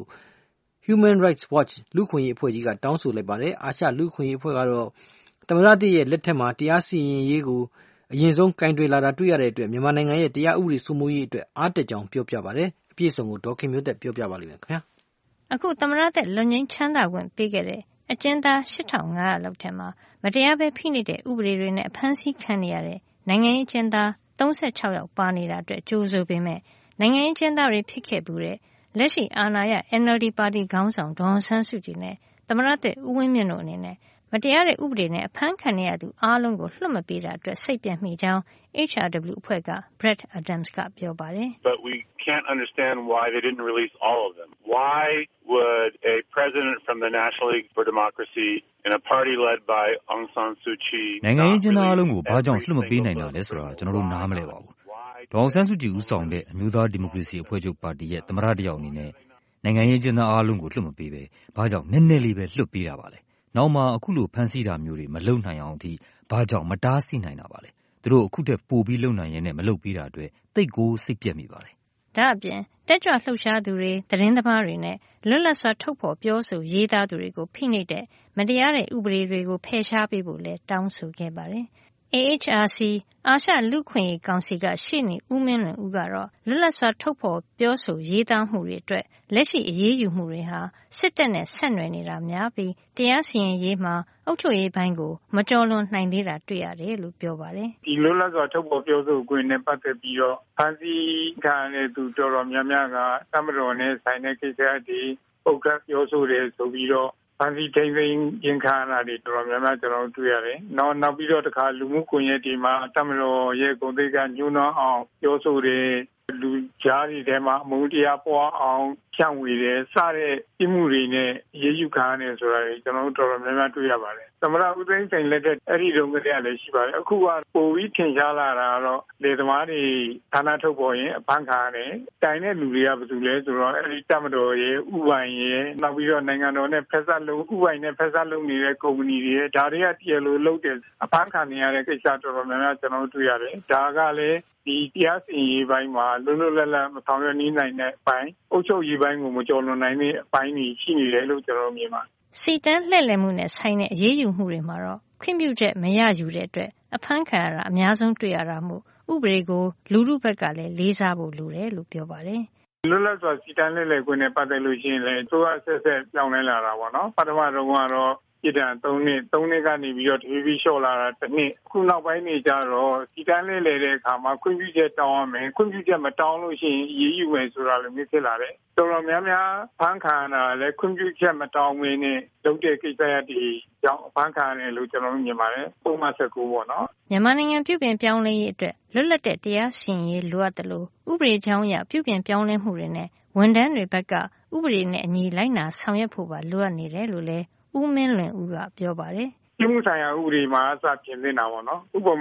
Human Rights Watch လူ့အခွင့်အရေးအဖွဲ့ကြီးကတောင်းဆိုလိုက်ပါတယ်။အာရှလူ့အခွင့်အရေးအဖွဲ့ကတော့သမ္မတသစ်ရဲ့လက်ထက်မှာတရားစီရင်ရေးကိုအရင်ဆုံးကင်တွယ်လာတာတွေ့ရတဲ့အတွက်မြန်မာနိုင်ငံရဲ့တရားဥပဒေစိုးမိုးရေးအတွက်အားတက်ကြောင်းပြောပြပါတယ်။အပြည့်အစုံကိုဒေါ်ခင်မျိုးသက်ပြောပြပါလိမ့်မယ်ခင်ဗျာ။အခုသမ္မတသစ်လွတ်ငြိမ်းချမ်းသာခွင့်ပေးခဲ့တဲ့အကျဉ်းသား 8500 လောက်ထဲမှာမတရားပဲဖိနှိပ်တဲ့ဥပဒေတွေနဲ့အဖမ်းဆီးခံနေရတဲ့နိုင်ငံရေးအကျဉ်းသား36ယောက်ပါနေတာအတွက်ကြိုးဆိုပေမဲ့နိုင်ငံရေးအကျဉ်းသားတွေဖြစ်ခဲ့ဘူးတဲ့လက်ရှိအာဏာရ NLD ပါတီခေါင်းဆောင်ဒေါ်အောင်ဆန်းစုကြည်နဲ့သမ္မတသစ်ဦးဝင်းမြင့်တို့အနေနဲ့မတရားတဲ့ဥပဒေနဲ့အဖမ်းခံရသူအားလုံးကိုလွှတ်မပေးတာအတွက်စိတ်ပြတ်မိကြောင်း HRW အဖွဲ့က Brett Adams ကပြောပါတယ်။ But we can't understand why they didn't release all of them. Why would a president from the National League for Democracy in a party led by Aung San Suu Kyi နိုင်ငံရေးကျဉ်းသားအားလုံးကိုဘာကြောင့်လွှတ်မပေးနိုင်တာလဲဆိုတာကျွန်တော်တို့နားမလည်ပါဘူး။ဒေါ်အောင်ဆန်းစုကြည်ဦးဆောင်တဲ့အမျိုးသားဒီမိုကရေစီအဖွဲ့ချုပ်ပါတီရဲ့သမ္မတတယောက်အနေနဲ့နိုင်ငံရေးကျဉ်းသားအားလုံးကိုလွှတ်မပေးပဲဘာကြောင့်နည်းနည်းလေးပဲလွှတ်ပေးတာပါလဲ။နောက်မှအခုလိုဖန်ဆီးတာမျိုးတွေမလုပ်နိုင်အောင်အထိဘာကြောင့်မတားဆီးနိုင်တာပါလဲ။သူတို့အခုတည်းပို့ပြီးလုပ်နိုင်ရင်နဲ့မလုပ်ပေးတာအတွက်သိတ်ကိုစိတ်ပြတ်မိပါတယ်။ဒါအပြင်တက်ကြွလှုပ်ရှားသူတွေသတင်းသမားတွေနဲ့လွတ်လပ်စွာထုတ်ဖော်ပြောဆိုရေးသားသူတွေကိုဖိနှိပ်တဲ့မတရားတဲ့ဥပဒေတွေကိုဖယ်ရှားပေးဖို့လည်းတောင်းဆိုခဲ့ပါတယ်။ AHRC အာရှလူ့အခွင့်အရေးကောင်စီကရှေ့နေဦးမင်းလွင်ဦးကတော့လွတ်လပ်စွာထုတ်ဖော်ပြောဆိုရေးသားမှုတွေအတွက်လက်ရှိအရေးယူမှုတွေဟာစစ်တပ်နဲ့ဆက်နွယ်နေတာများပြီးတရားစီရင်ရေးမှာအုပ်ချုပ်ရေးပိုင်းကိုမကျော်လွန်နိုင်သေးတာတွေ့ရတယ်လို့ပြောပါတယ်။ဒီလွတ်လပ်စွာထုတ်ဖော်ပြောဆိုခွင့်နဲ့ပတ်သက်ပြီးတော့ဖန်ဆီးခံရတဲ့သူတော်တော်များများကတမတော်နဲ့ဆိုင်တဲ့ကိစ္စတွေပုတ်ခတ်ပြောဆိုတယ်ဆိုပြီးတော့ဖန်ဆီးထိန်းသိမ်းခြင်းခံရတာတွေတော်တော်များများကျွန်တော်တွေ့ရတယ်။နောက်ပြီးတော့တခါလူမှုကွန်ရက်တွေမှာတမတော်ရဲ့ဂုဏ်သိက္ခာညှိုးနှောင်းအောင်ပြောဆိုတယ်လူကြားတွေထဲမှာအမုန်းတရားပွားအောင်ဖြန့်ဝေတယ်စတဲ့ပြမှုတွေနဲ့ရေးယူခံရတယ်ဆိုတာတွေကျွန်တော်တို့တော်တော်များများတွေ့ရပါတယ်။သမ္မတဦးသိန်းစိန်လက်ထက်အဲ့ဒီတုန်းကတည်းကလည်းရှိပါတယ်။အခုကပိုပြီးထင်ရှားလာတာကတော့လေသမားတွေဌာနထုတ်ပေါ်ရင်အဖမ်းခံရတယ်။တိုင်တဲ့လူတွေကဘယ်သူလဲဆိုတော့အဲ့ဒီတမတော်ရဲ့ဥပိုင်ရဲ့နောက်ပြီးတော့နိုင်ငံတော်နဲ့ဖက်ဆက်လုံးဥပိုင်နဲ့ဖက်ဆက်လုံးနေတဲ့ကုမ္ပဏီတွေရဲ့ဒါတွေကတည်လို့လုပ်တယ်အဖမ်းခံနေရတဲ့ကိစ္စတော်တော်များများကျွန်တော်တို့တွေ့ရတယ်။ဒါကလည်းဒီတရားစီရင်ရေးပိုင်းမှာလွတ်လွတ်လပ်လပ်မဆောင်ရွက်နိုင်တဲ့အပိုင်းအုပ်ချုပ်ရေးပိုင်းကိုမကျော်လွန်နိုင်တဲ့အပိုင်းတွေရှိနေတယ်လို့ကျွန်တော်မြင်ပါတယ်။စီတန်းလှည့်လည်မှုနဲ့ဆိုင်တဲ့အရေးယူမှုတွေမှာတော့ခွင့်ပြုချက်မရယူတဲ့အတွက်အဖမ်းခံရတာအများဆုံးတွေ့ရတာမို့ဥပဒေကိုလူထုဘက်ကလည်းလေးစားဖို့လိုတယ်လို့ပြောပါတယ်။လွတ်လပ်စွာစီတန်းလှည့်လည်ခွင့်နဲ့ပတ်သက်လို့ရှိရင်လည်းသူကဆက်ပြောင်းလဲလာတာပေါ့နော်။ပထမတော့ကတော့ပြည်တံ3နှစ်ကနေပြီးတော့တဖြည်းဖြည်းလျှော့လာတာတစ်နှစ်အခုနောက်ပိုင်းနေကြတော့စီတန်းလဲတဲ့အခါမှာခွင့်ပြုချက်တောင်းရမယ်ခွင့်ပြုချက်မတောင်းလို့ရှိရင်အရေးယူမယ်ဆိုတာလည်းမျိုးဖြစ်လာတယ်တော်တော်များများဖမ်းခံရတာလည်းခွင့်ပြုချက်မတောင်းမင်းနဲ့လုပ်တဲ့ကိစ္စရပ်တွေကြောင့်ဖမ်းခံရတယ်လို့ကျွန်တော်မြင်ပါတယ်ပုံမှန်19ပေါ့နော်မြန်မာနိုင်ငံပြုပြင်ပြောင်းလဲရေးအတွက်လွတ်လပ်တဲ့တရားစီရင်ရေးလိုအပ်တယ်လို့ဥပဒေကြောင်းအရပြုပြင်ပြောင်းလဲမှုတွေနဲ့ဝန်ထမ်းတွေဘက်ကဥပဒေနဲ့အညီလိုက်နာဆောင်ရွက်ဖို့ပါလိုအပ်နေတယ်လို့လည်းဦးမင်းလွင်ဦးကပြောပါတယ်ပြည်မှုဆိုင်ရာဥပဒေမှာအစပြင်နေတာပေါ့နော်ဥပမာ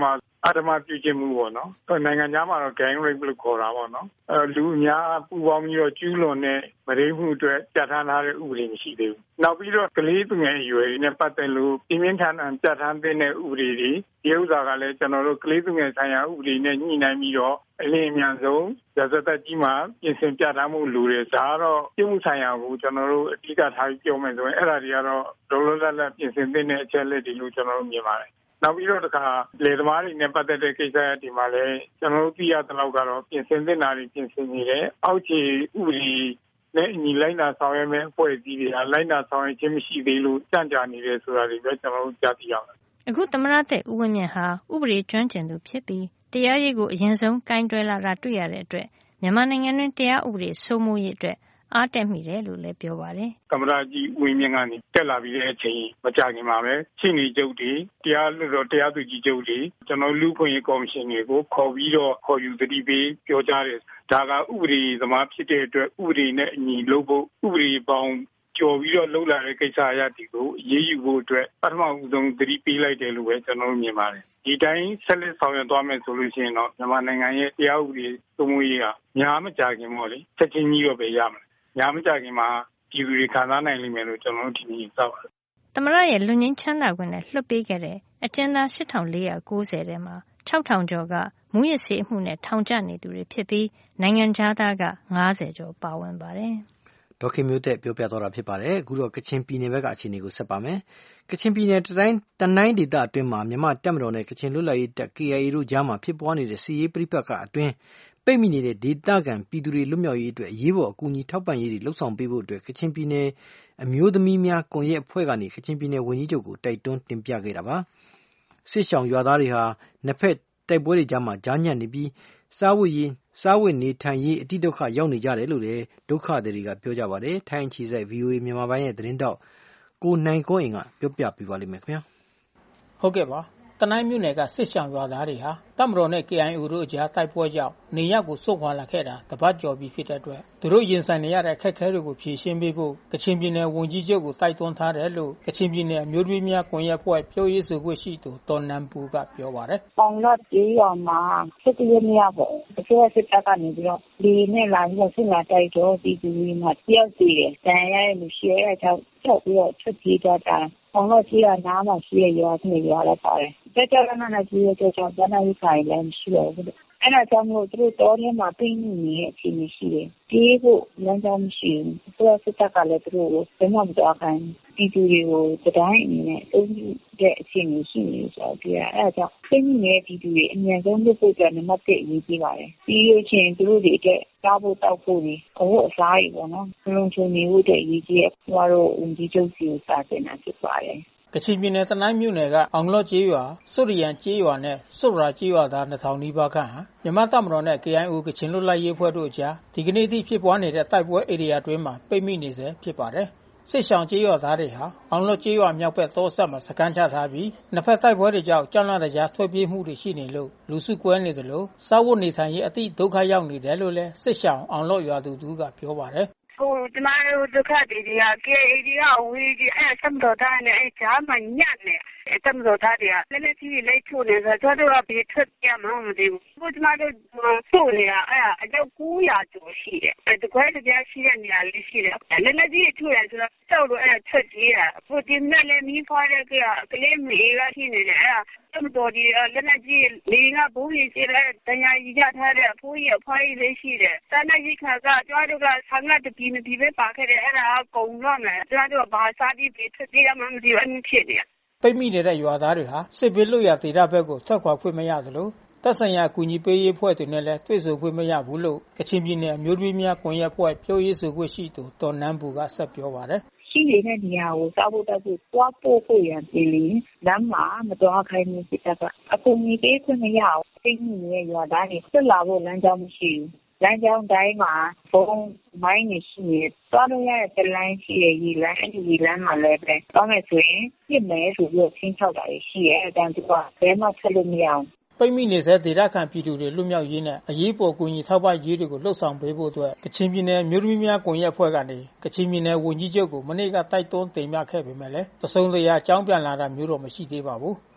အဓမ္မပြုကျင့်မှုပေါ့နော်နိုင်ငံသားမှာတော့ gang rape လို့ခေါ်တာပေါ့နော်လူအများပူပေါင်းပြီးတော့ကျူးလွန်တဲ့မရင်းမှုအတွက်ပြဋ္ဌာန်းထားတဲ့ဥပဒေမရှိသေးဘူးနောက်ပြီးတော့ကလေးသူငယ်အရွယ်နဲ့ပတ်သက်လို့ပြင်းပြင်းထန်ထန်ပြဋ္ဌာန်းတဲ့ဥပဒေတွေဒီဥစ္စာကလည်းကျွန်တော်တို့ကလေးသူငယ်ဆိုင်ရာဥပဒေနဲ့ညှိနှိုင်းပြီးတော့အလင်းအမြန်ဆုံးရာဇသက်ကြီးမှာပြင်ဆင်ပြဋ္ဌာန်းမှုလိုတယ်ဒါကတော့ပြည်မှုဆိုင်ရာကိုကျွန်တော်တို့အဓိကထားပြီးပြောမယ်ဆိုရင်အဲ့ဒါတွေကတော့လောလောလတ်လတ်ပြင်ဆင်တဲ့အချက်လက်တွေလို့ကျွန်တော်တို့မြင်ပါတယ်နောက်ပြီးတော့တခါလေသမားတွေနဲ့ပတ်သက်တဲ့ကိစ္စတွေမှာလည်းကျွန်တော်တို့သိရတဲ့လောက်ကတော့ပြင်ဆင်သင့်တာတွေပြင်ဆင်နေတယ်အောက်ခြေဥပဒေနဲ့ညီလိုက်တာဆောင်ရွက်မဲ့အဖွဲ့အစည်းတွေကလိုက်တာဆောင်ရွက်ခြင်းမရှိသေးလို့ကြံ့ကြာနေတယ်ဆိုတာတွေပဲကျွန်တော်တို့ကြားသိရပါတယ်အခုသမရတဲ့ဦးဝင်းမြင့်ဟာဥပဒေကျွမ်းကျင်သူဖြစ်ပြီးတရားရေးကိုအရင်ဆုံးကင်တွယ်လာတာတွေ့ရတဲ့အတွက်မြန်မာနိုင်ငံတွင်တရားဥပဒေစိုးမိုးရေးအတွက်အားတက်မိတယ်လို့လည်းပြောပါတယ်။သမ္မတကြီးဦးဝင်းမြင့်ကနေတက်လာပြီးတဲ့အချိန်မကြာခင်မှာပဲရှင်းနေကြုတ်တွေတရားလွှတ်တော်တရားသူကြီးချုပ်တွေကျွန်တော်လူ့ခွင့်ရေးကော်မရှင်တွေကိုခေါ်ပြီးတော့ခေါ်ယူသတိပေးပြောကြားတယ်။ဒါကဥပဒေသမားဖြစ်တဲ့အတွက်ဥပဒေနဲ့အညီလုပ်ဖို့ဥပဒေပေါင်းကြော်ပြီးတော့လှုပ်လာတဲ့ကိစ္စအရာတွေကိုရေးယူဖို့အတွက်ပထမဦးဆုံးသတိပေးလိုက်တယ်လို့ပဲကျွန်တော်တို့မြင်ပါတယ်။ဒီတိုင်းဆက်လက်ဆောင်ရွက်သွားမယ်ဆိုလို့ရှိရင်တော့မြန်မာနိုင်ငံရဲ့တရားဥပဒေစိုးမိုးရေးကများမကြာခင်ပေါ့လေချက်ချင်းကြီးတော့ပဲရမယ်။ညာမကြခင်မှာပြည်သူတွေခံစားနိုင်လိမ့်မယ်လို့ကျွန်တော်တို့ထင်နေကြပါတယ်။သမရရဲ့လူငင်းချမ်းသာခွင့်နဲ့လွှတ်ပေးခဲ့တဲ့အကျဉ်းသား 8490 ထဲမှာ 6000 ကျော်ကမူရစ်စေအမှုနဲ့ထောင်ကျနေသူတွေဖြစ်ပြီးနိုင်ငံခြားသားက50ကျော်ပါဝင်ပါတယ်။ဒေါခင်မျိုးသက်ပြောပြသွားတာဖြစ်ပါတယ်။အခုတော့ကချင်ပြည်နယ်ဘက်ကအခြေအနေကိုဆက်ပါမယ်။ကချင်ပြည်နယ်တနိုင်းဒေသအတွင်းမှာမြန်မာတပ်မတော်နဲ့ကချင်လွတ်လပ်ရေးတပ် KIA တို့ကြားမှာဖြစ်ပွားနေတဲ့စစ်ရေးပဋိပက္ခအတွင်းပိတ်မိနေတဲ့ဒေသခံပြည်သူတွေလွတ်မြောက်ရေးအတွက်အရေးပေါ်အကူအညီထောက်ပံ့ရေးတွေလှုပ်ဆောင်ပေးဖို့အတွက်ကချင်ပြည်နယ်အမျိုးသမီးများကွန်ရက်အဖွဲ့ကနေကချင်ပြည်နယ်ဝန်ကြီးချုပ်ကိုတိုက်တွန်းတင်ပြခဲ့တာပါ။စစ်ရှောင်ရွာသားတွေဟာနှစ်ဖက်တိုက်ပွဲတွေကြားမှာကြားညှပ်နေပြီးစားဝတ်နေထိုင်ရေးအတိဒုက္ခရောက်နေကြတယ်လို့လည်းဒုက္ခသည်တွေကပြောကြပါတယ်။ထိုင်းအခြေစိုက် VOA မြန်မာပိုင်းရဲ့သတင်းတောက်ကိုနိုင်ကွန်းအိမ်ကပြောပြပေးပါလိမ့်မယ်ခင်ဗျာ။ဟုတ်ကဲ့ပါ။တနိုင်းမြို့နယ်ကစစ်ရှောင်ရွာသားတွေဟာတပ်မတော်နဲ့ KIO တို့အကြားတိုက်ပွဲကြောင့်နေရပ်ကိုစွန့်ခွာလာခဲ့တာတပတ်ကျော်ပြီဖြစ်တဲ့အတွက်သူတို့ရင်ဆိုင်နေရတဲ့အခက်အခဲတွေကိုဖြေရှင်းပေးဖို့ကချင်ပြည်နယ်ဝန်ကြီးချုပ်ကိုတိုက်တွန်းထားတယ်လို့ကချင်ပြည်နယ်အမျိုးသမီးများကွန်ရက်ဖွဲ့ပြောရေးဆိုခွင့်ရှိသူဒေါ်နန်ပူကပြောပါတယ်။ပေါင်လော့ကြေးရွာမှာစစ်ရေးနေရပေါ့။တချို့စစ်တပ်ကနေပြီးတော့ဒီနဲ့လာပြီးတော့စစ်လာတိုက်တော့ဒီလူတွေမှာတယောက်တည်းတယ်။တန်ရရဲ့လူရှိရဲ့အကြောင်းချက်ပြီးတော့ထွက်ပြေးသွားတာ။ပေါင်လော့ကြေးကနားမှာရှိရရွာတွေရွာလည်းပါတယ်။တက်ကြရနာကြီးရဲ့ကြောင့်ကျန်းမာရေးဆိုင်လည်းမရှိတော့ဘူး။အဲ့ဒါကြောင့်မို့သူတို့တော်ထဲမှာပြင်းနေတဲ့အခြေအနေရှိတယ်။ပြေးဖို့လမ်းကြောင်းမရှိဘူး။ဆိုတော့စစ်တပ်ကလည်းသူတို့ကိုဘယ်မှမတော်ခိုင်းပြည်သူတွေကိုတိုင်းအနေနဲ့အုံတဲ့အခြေအနေရှိနေဆိုတော့ဒီအဲ့ဒါကြောင့်ပြင်းနေတဲ့ပြည်သူတွေအများဆုံးလုပ်ဖို့အတွက်နံပါတ်1အရေးကြီးပါတယ်။ပြီးလို့ချင်းသူတို့တွေအတွက်စားဖို့တောက်ဖို့တွေအဝတ်အစားတွေပေါ့နော်။လုံခြုံနေဖို့အတွက်အရေးကြီးရဲ့။ကျမတို့ဝန်ကြီးချုပ်စီကိုစာတင်တာဖြစ်ပါတယ်။ကချင်ပြည်နယ်တနိုင်းမြို့နယ်ကအောင်လော့ကျေးရွာစွတ်ရံကျေးရွာနဲ့စွတ်ရာကျေးရွာသား2000နီးပါးခန့်ဟာမြန်မာတပ်မတော်နဲ့ KIO ကချင်လွတ်လပ်ရေးအဖွဲ့တို့အကြားဒီကနေ့ထိဖြစ်ပွားနေတဲ့တိုက်ပွဲဧရိယာတွင်းမှာပိတ်မိနေဆဲဖြစ်ပါတယ်။စစ်ရှောင်ကျေးရွာသားတွေဟာအောင်လော့ကျေးရွာမြောက်ဘက်တောဆက်မှာစခန်းချထားပြီးနှစ်ဖက်တိုက်ပွဲတွေကြောင့်ကြောက်လန့်တရားထွက်ပြေးမှုတွေရှိနေလို့လူစုကွဲနေတယ်လို့စားဝတ်နေထိုင်ရေးအတိဒုက္ခရောက်နေတယ်လို့လည်းစစ်ရှောင်အောင်လော့ရွာသူကပြောပါတယ်ကျမတို့ဒုက္ခတွေက KIA တွေကဝေးကြီးအဲ့ဆမ်တော်သားနဲ့အဲ့ကြားမှာညက်နေဆမ်တော်သားတွေကလည်းလည်းကြီးလိုက်ထုတ်နေဆိုတော့ဘယ်ထွက်ပြမှမသိဘူးဘုရားတို့ဆိုနေတာအဲ့အကြောက်900ကျော်ရှိတယ်အဲ့တကွဲတပြားရှိတဲ့နေရာလေးရှိတယ်လည်းလည်းကြီးထုတ်ရဆိုတော့တောက်လို့အဲ့ထွက်ကြီးတာဘုဒီနဲ့လည်းမီးဖွားတဲ့ကလေးမေးကရှိနေတယ်အဲ့ဆမ်တော်ကြီးလည်းလည်းကြီးလေးကဘိုးကြီးရှိတဲ့တရားကြီးရထားတဲ့ဖိုးကြီးအဖွားကြီးလေးရှိတယ်တန်းကြီးခါကကျမတို့ကဆန်းကတပီမပီပဲပါခဲ့တယ်အဲ့ဒါကုံတော့မယ်ကျမတို့ဘာစားပြီးထွက်ပြေးရမှမသိဘူးအဖြစ်နေပိတ်မိနေတဲ့ရွာသားတွေဟာစစ်ဘေးလွတ်ရာဒေသဘက်ကိုထွက်ခွာခွင့်မရသလိုသက်ဆိုင်ရာအကူအညီပေးရေးဖွဲ့တွေနဲ့လည်းတွေ့ဆုံခွင့်မရဘူးလို့ကချင်ပြည်နယ်အမျိုးသမီးများကွန်ရက်ဖွဲ့ပြောရေးဆိုခွင့်ရှိသူဒေါ်နန်းဘူကဆက်ပြောပါတယ်ရှိနေတဲ့နေရာကိုစားဖို့တောက်ဖို့သွားဖို့ရပြည်လင်းလမ်းမှာမတော်ခိုင်းနေစစ်တပ်ကအကူအညီပေးခွင့်မရဘူးပိတ်မိနေတဲ့ရွာသားတွေဆက်လာဖို့လမ်းကြောင်းမရှိဘူးလမ်းကြောင်းတိုင်းမှာဘုံမိုင်းနေရှိနေသွားလို့ရတဲ့လမ်းရှိရဲ့ဒီလမ်းဒီလမ်းမှာလည်းပဲတော့မယ်ဆိုရင်ပြစ်မယ်ဆိုပြီးချင်းချောက်တာရှိရဲ့အတန်းသူကဘယ်မှဆက်လို့မရအောင်ပိတ်မိနေစေဒေသခံပြည်သူတွေလွတ်မြောက်ရေးနဲ့အရေးပေါ်ကူညီထောက်ပံ့ရေးတွေကိုလှုပ်ဆောင်ပေးဖို့အတွက်ကချင်ပြည်နယ်မြို့သမီးများကွန်ရက်ဖွဲ့ကနေကချင်ပြည်နယ်ဝန်ကြီးချုပ်ကိုမနေ့ကတိုက်တွန်းတင်ပြခဲ့ပေမဲ့လည်းတစုံတရာအကြောင်းပြန်လာတာမျိုးတော့မရှိသေးပါဘူး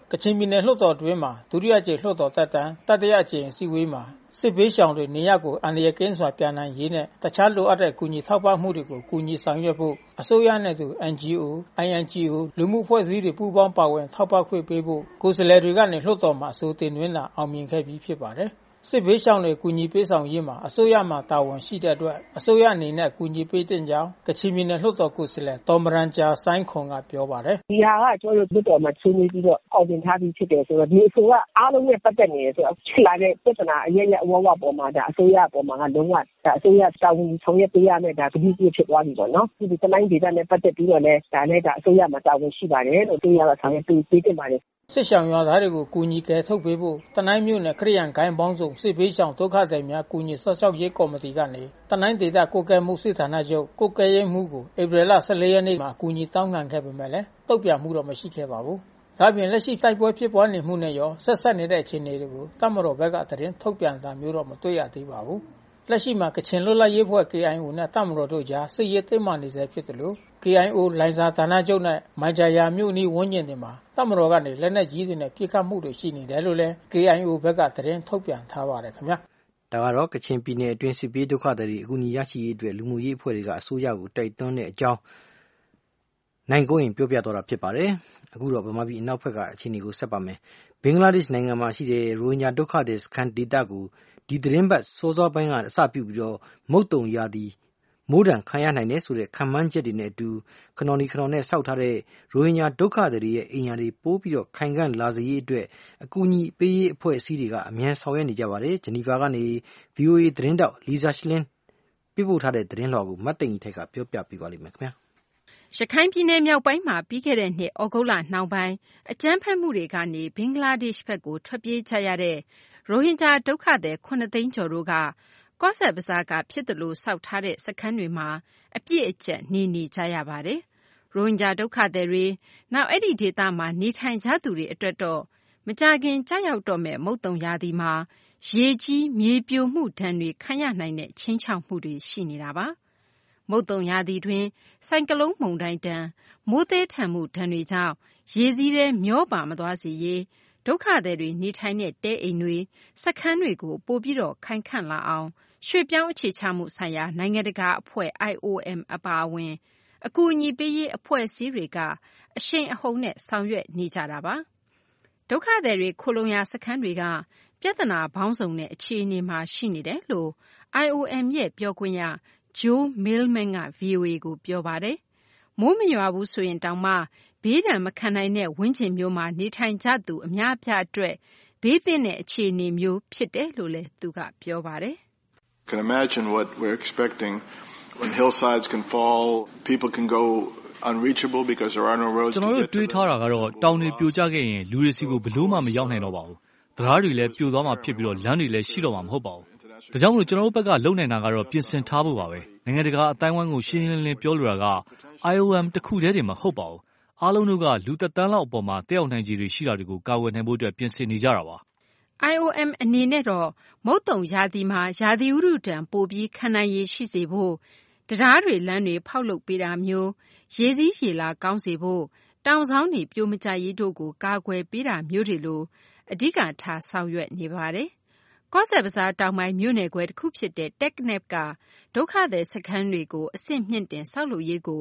ကချင်ပြည်နယ်လွှတ်တော်တွင်းမှာဒုတိယကြိမ်လွှတ်တော်သက်တမ်းတတိယကြိမ်အစည်းအဝေးမှာစစ်ဘေးရှောင်တွေနေရပ်ကိုအန္တရာယ်ကင်းစွာပြန်နိုင်ရေးနဲ့တခြားလိုအပ်တဲ့ကူညီထောက်ပံ့မှုတွေကိုကူညီဆောင်ရွက်ဖို့အစိုးရနဲ့သူ NGO, INGO လူမှုအဖွဲ့အစည်းတွေပူးပေါင်းပါဝင်ထောက်ပံ့ခွင့်ပေးဖို့ကိုယ်စားလှယ်တွေကနေလွှတ်တော်မှာအဆိုတင်သွင်းတာအောင်မြင်ခဲ့ပြီးဖြစ်ပါတယ်စစ်ဘေးရှောင်တွေကူညီပေးဆောင်ရေးမှာအစိုးရမှတာဝန်ရှိတဲ့အတွက်အစိုးရအနေနဲ့ကူညီပေးတဲ့ကြောင်းကချင်ပြည်နယ်လွှတ်တော်ကိုယ်စားလှယ်တော်မရန်ဂျာဆိုင်းခွန်ကပြောပါတယ်ဒီဟာကကျွန်တော်တို့လွှတ်တော်မှာဆွေးနွေးပြီးတော့အောင်တင်ထားပြီးဖြစ်တယ်ဆိုတော့ဒီအဆိုကအားလုံးနဲ့ပတ်သက်နေတယ်ဆိုတော့ဖြစ်လာတဲ့ပြဿနာအရရအဝဝပေါ်မှာဒါအစိုးရပေါ်မှာကလုံးဝဒါအစိုးရတာဝန်ဆောင်ရွက်ပေးရမယ်ဒါတတိယဖြစ်သွားပြီပေါ့နော်ဒီတလိုင်းဒေတာနဲ့ပတ်သက်ပြီးတော့လည်းဒါနဲ့ဒါအစိုးရမှာတာဝန်ရှိပါတယ်လို့အစိုးရကဆောင်ရွက်ပေးတင်ပါတယ်စစ်ရှောင်ရွာသားတွေကိုကူညီကယ်ထုတ်ပေးဖို့တနိုင်းမြို့နယ်ခရိယန်ဂိုင်းပေါင်းစုံစစ်ဘေးရှောင်ဒုက္ခသည်များကူညီဆော့ရှောက်ရေးကော်မတီကနေတနိုင်းဒေသကိုကဲမှုစစ်ဌာနချုပ်ကိုကဲရေးမှုကိုဧပြီလ14ရက်နေ့မှာကူညီတောင်းခံခဲ့ပေမဲ့လည်းတုံ့ပြန်မှုတော့မရှိခဲ့ပါဘူး။ဒါပြင်လက်ရှိတိုက်ပွဲဖြစ်ပွားနေမှုနဲ့ရောဆက်ဆက်နေတဲ့အခြေအနေတွေကိုတပ်မတော်ဘက်ကသတင်းထုတ်ပြန်တာမျိုးတော့မတွေ့ရသေးပါဘူး။လက်ရှိမှာကချင်လွတ်လပ်ရေးဖွဲ့ KIO နဲ့တပ်မတော်တို့ကြားစစ်ရေးတင်းမာနေဆဲဖြစ်တယ်လို့ KIO လိုင်ဇာဌာနချုပ်နဲ့မိုင်ဂျာယာမြို့နီးဝန်းကျင်တွေမှာတပ်မတော်ကနေလက်နက်ကြီးတွေနဲ့ပစ်ခတ်မှုတွေရှိနေတယ်လို့လည်း KIO ဘက်ကသတင်းထုတ်ပြန်ထားပါတယ်ခင်ဗျာ။ဒါကတော့ကချင်ပြည်နယ်အတွင်းစစ်ပြေးဒုက္ခသည်တွေအကူအညီရရှိရေးအတွက်လူမှုရေးအဖွဲ့တွေကအစိုးရကိုတိုက်တွန်းတဲ့အကြောင်းနိုင်ကိုရင်ပြောပြတော့တာဖြစ်ပါတယ်။အခုတော့ဗမာပြည်အနောက်ဘက်ကအခြေအနေကိုဆက်ပါမယ်။ဘင်္ဂလားဒေ့ရှ်နိုင်ငံမှာရှိတဲ့ရိုဟင်ဂျာဒုက္ခသည်စခန်းဒေသကိုဒီသတင်းပတ်စောစောပိုင်းကအစပြုပြီးတော့မုတ်တုံရာသီမိုးဒဏ်ခံရနိုင်တယ်ဆိုတဲ့ခံမှန်းချက်တွေနဲ့အတူခနော်နီခနော်နဲ့စောက်ထားတဲ့ရိုဟင်ဂျာဒုက္ခသည်တွေရဲ့အိမ်ယာတွေပိုးပြီးတော့ခိုင်ခံ့လာစေရေးအတွက်အကူအညီပေးရေးအဖွဲ့အစည်းတွေကအမြန်ဆောင်ရွက်နေကြပါတယ်။ဂျနီဗာကနေ VOA သတင်းတောက်လီဇာရှလင်းပြပို့ထားတဲ့သတင်းလွှာကိုမတ်သိင်ကြီးထိုက်ကပြောပြပေးပါလိမ့်မယ်ခင်ဗျာ။ရခိုင်ပြည်နယ်မြောက်ပိုင်းမှာပြီးခဲ့တဲ့နှစ်ဩဂုတ်လနှောင်းပိုင်းအကြမ်းဖက်မှုတွေကနေဘင်္ဂလားဒေ့ရှ်ဘက်ကိုထွက်ပြေးကြရတဲ့ရိုဟင်ဂျာဒုက္ခသည်9သိန်းကျော်တို့ကကော့ဆက်ဘဇားကဖြစ်တယ်လို့စောက်ထားတဲ့စခန်းတွေမှာအပြည့်အကျပ်နေကြရပါတယ်။ရိုဟင်ဂျာဒုက္ခသည်တွေနောက်အဲ့ဒီဒေသမှာနေထိုင်ကြသူတွေအတွက်တော့မကြခင်ကြောက်ရောက်တော့မဲ့မုတ်တုံရာသီမှာရေကြီးမြေပြိုမှုဒဏ်တွေခံရနိုင်တဲ့ချင်းချောက်မှုတွေရှိနေတာပါ။မုတ်တုံရာသီတွင်ဆိုင်ကလုန်းမုန်တိုင်းတန်မိုးသေးထန်မှုဒဏ်တွေကြောင့်ရေစည်းထဲမျောပါမသွားစေရေးဒုက္ခသည်တွေနေထိုင်တဲ့တဲအိမ်တွေစခန်းတွေကိုပို့ပြီးတော့ခိုင်ခန့်လာအောင်ရွှေ့ပြောင်းအခြေချမှုဆိုင်ရာနိုင်ငံတကာအဖွဲ့ IOM အပါအဝင်အကူအညီပေးရေးအဖွဲ့အစည်းတွေကအရှိန်အဟုန်နဲ့ဆောင်ရွက်နေကြတာပါဒုက္ခသည်တွေခိုလုံရာစခန်းတွေကပြဿနာပေါင်းစုံနဲ့အခြေအနေမှာရှိနေတယ်လို့ IOM ရဲ့ပြောခွင့်ရ Joe Millman က VOA ကိုပြောပါတယ်မိုးမရွာဘူးဆိုရင်တောင်မှဘေးဒဏ်မခံနိုင်တဲ့ဝန်းကျင်မျိုးမှာနေထိုင်ကြသူအများအပြားအတွက်ဘေးသင့်တဲ့အခြေအနေမျိုးဖြစ်တယ်လို့လည်းသူကပြောပါတယ် You can imagine what we're expecting when hillsides can fall, people can go unreachable because there are no roads. ကျွန်တော်တို့တွေးထားတာကတော့တောင်တွေပြိုကျခဲ့ရင်လူတွေစီကိုဘလို့မှမရောက်နိုင်တော့ပါဘူး။တရားတွေလည်းပြိုသွားမှဖြစ်ပြီးတော့လမ်းတွေလည်းရှိတော့မှာမဟုတ်ပါဘူး။ဒါကြောင့်မို့ကျွန်တော်တို့ဘက်ကလုံနိုင်တာကတော့ပြင်ဆင်ထားဖို့ပါပဲ။နိုင်ငံတကာအတိုင်းဝိုင်းကိုရှင်းရှင်းလင်းလင်းပြောလိုတာက IOM တခုတည်းတင်မဟုတ်ပါဘူး။အားလုံးတို့ကလူသက်တမ်းလောက်အပေါ်မှာတက်ရောက်နိုင်ခြေတွေရှိတာတွေကိုကာဝယ်နိုင်ဖို့အတွက်ပြင်ဆင်နေကြတာပါ။ IOM အနေနဲ့တော့မုတ်တုံရာသီမှာရာသီဥတုတံပိုပြီးခံနိုင်ရည်ရှိစေဖို့တရားတွေလမ်းတွေဖောက်လုပ်ပေးတာမျိုးရေစည်းရေလာကောင်းစေဖို့တောင်ဆောင်တွေပြိုမကျရေးတို့ကိုကာကွယ်ပေးတာမျိုးတွေလိုအဓိကထားဆောင်ရွက်နေပါတယ်။ကော့ဆက်ဘဇားတောင်ပိုင်းမြို့နယ်ခွဲတစ်ခုဖြစ်တဲ့ Teknaf ကဒုက္ခသည်စခန်းတွေကိုအဆင့်မြင့်တင်ဆောက်လုပ်ရေးကို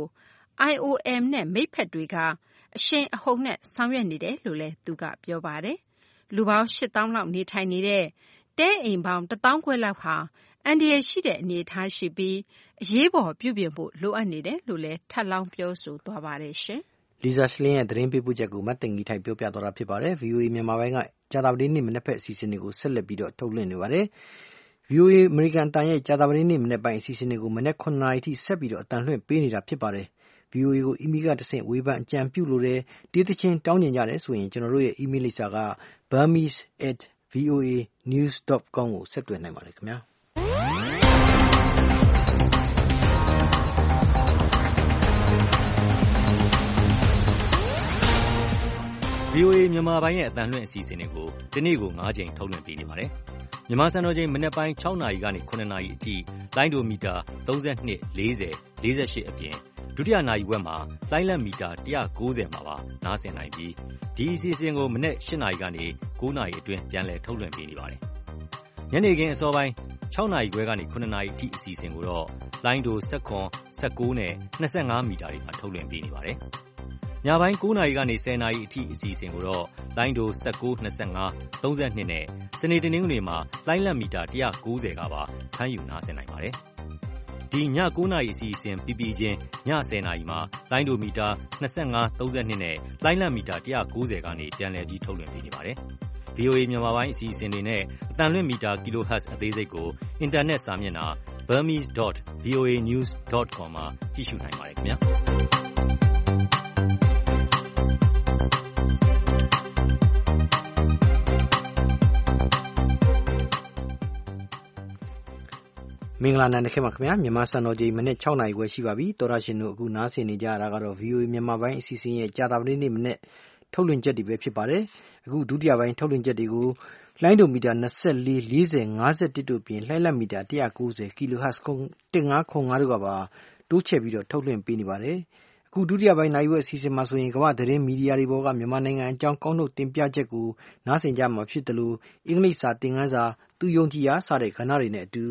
IOM နဲ့မိတ်ဖက်တွေကအရှိန်အဟုန်နဲ့ဆောင်ရွက်နေတယ်လို့လည်းသူကပြောပါတယ်။လူပေါင်း8000လောက်နေထိုင်နေတဲ့တဲအိမ်ပေါင်း1000လောက်ဟာအန္တရာယ်ရှိတဲ့အနေအထားရှိပြီးအရေးပေါ်ပြုပြင်ဖို့လိုအပ်နေတယ်လို့လည်းထပ်လောင်းပြောဆိုသွားပါတယ်ရှင်။လီဇာရှလင်းရဲ့သတင်းပေးပို့ချက်ကိုမတ်တင်ကြီးထိုက်ပြောပြသွားတာဖြစ်ပါတယ်။ VOA မြန်မာပိုင်းကကြာသပတေးနေ့မနက်ဖက်အစီအစဉ်တွေကိုဆက်လက်ပြီးတော့ထုတ်လွှင့်နေပါတယ်။ VOA အမေရိကန်တန်ရဲ့ကြာသပတေးနေ့မနက်ပိုင်းအစီအစဉ်တွေကိုမနက်9:00နာရီထိဆက်ပြီးတော့အတန်လွှင့်ပေးနေတာဖြစ်ပါတယ်။ VOA ကိုအီးမေးလ်ကတဆင့်ဝေဖန်အကြံပြုလို့တဲ့တေးသချင်းတောင်းကျင်ကြတယ်ဆိုရင်ကျွန်တော်တို့ရဲ့အီးမေးလ်လိပ်စာက burmese@voanews.com ကိုဆက်သွယ်နိုင်ပါတယ်ခင်ဗျာ။ VOA မြန်မာပိုင်းရဲ့အတန်လွှင့်အစီအစဉ်တွေကိုဒီနေ့ကို9ချိန်ထုတ်လွှင့်ပေးနေပါတယ်။မြန်မာစံတော်ချိန်မနက်ပိုင်း6နာရီကနေ9နာရီအထိလိုင်းဒိုမီတာ32 40 48အပြင်ဒုတိယနာရီဝက်မှာလိုင်းလံမီတာ190မှာပါနားဆင်နိုင်ပြီးဒီအစီအစဉ်ကိုမနေ့8နာရီကနေ9နာရီအတွင်းပြန်လည်ထုတ်လွှင့်ပေးနေပါတယ်။ညနေခင်းအစောပိုင်း6နာရီခွဲကနေ9နာရီအထိအစီအစဉ်ကိုတော့လိုင်းတို19 19နဲ့25မီတာတွေမှာထုတ်လွှင့်ပေးနေပါတယ်။ညပိုင်း9နာရီကနေ10နာရီအထိအစီအစဉ်ကိုတော့လိုင်းတို19 25 32နဲ့စနေတနင်္ဂနွေမှာလိုင်းလံမီတာ190ကပါဖမ်းယူနားဆင်နိုင်ပါတယ်။ဒီည9နာရီအစီအစဉ်ပြီးချင်းည10နာရီမှာလိုင်းတိုမီတာ25 32နဲ့လိုင်းလံမီတာ190ကနေပြန်လည်ပြီးထုတ်လွှင့်ပေးနေပါတယ်။ VOA မြန်မာပိုင်းအစီအစဉ်တွေနဲ့အတန်လွင့်မီတာ kHz အသေးစိတ်ကိုအင်တာနက်စာမျက်နှာ burmese.voanews.com မှာကြည့်ရှုနိုင်ပါတယ်ခင်ဗျာ။မင်္ဂလာနံနက်ခင်းပါခင်ဗျာမြန်မာစံတော်ချိန်မနေ့6နာရီခွဲရှိပါပြီတော်ရရှင်တို့အခုနားဆင်နေကြတာကတော့ VOA မြန်မာပိုင်းအစီအစဉ်ရဲ့ကြာသပတေးနေ့မနေ့ထုတ်လွှင့်ချက်တွေပဲဖြစ်ပါတယ်အခုဒုတိယပိုင်းထုတ်လွှင့်ချက်တွေကိုလိုင်းဒိုမီတာ24 40 51တို့ပြင်လှိုင်းလက်မီတာ190 kHz 1505တို့ကပါတိုးချဲ့ပြီးတော့ထုတ်လွှင့်ပေးနေပါတယ်အခုဒုတိယပိုင်းနိုင်ဝက်အစီအစဉ်မှာဆိုရင်ကမ္ဘာသတင်းမီဒီယာတွေပေါ်ကမြန်မာနိုင်ငံအကြောင်းကောက်နှုတ်တင်ပြချက်ကိုနားဆင်ကြမှာဖြစ်တယ်လို့အင်္ဂလိပ်စာသင်ခန်းစာသူယုံကြည်ရာစတဲ့ခဏတွေနဲ့အတူ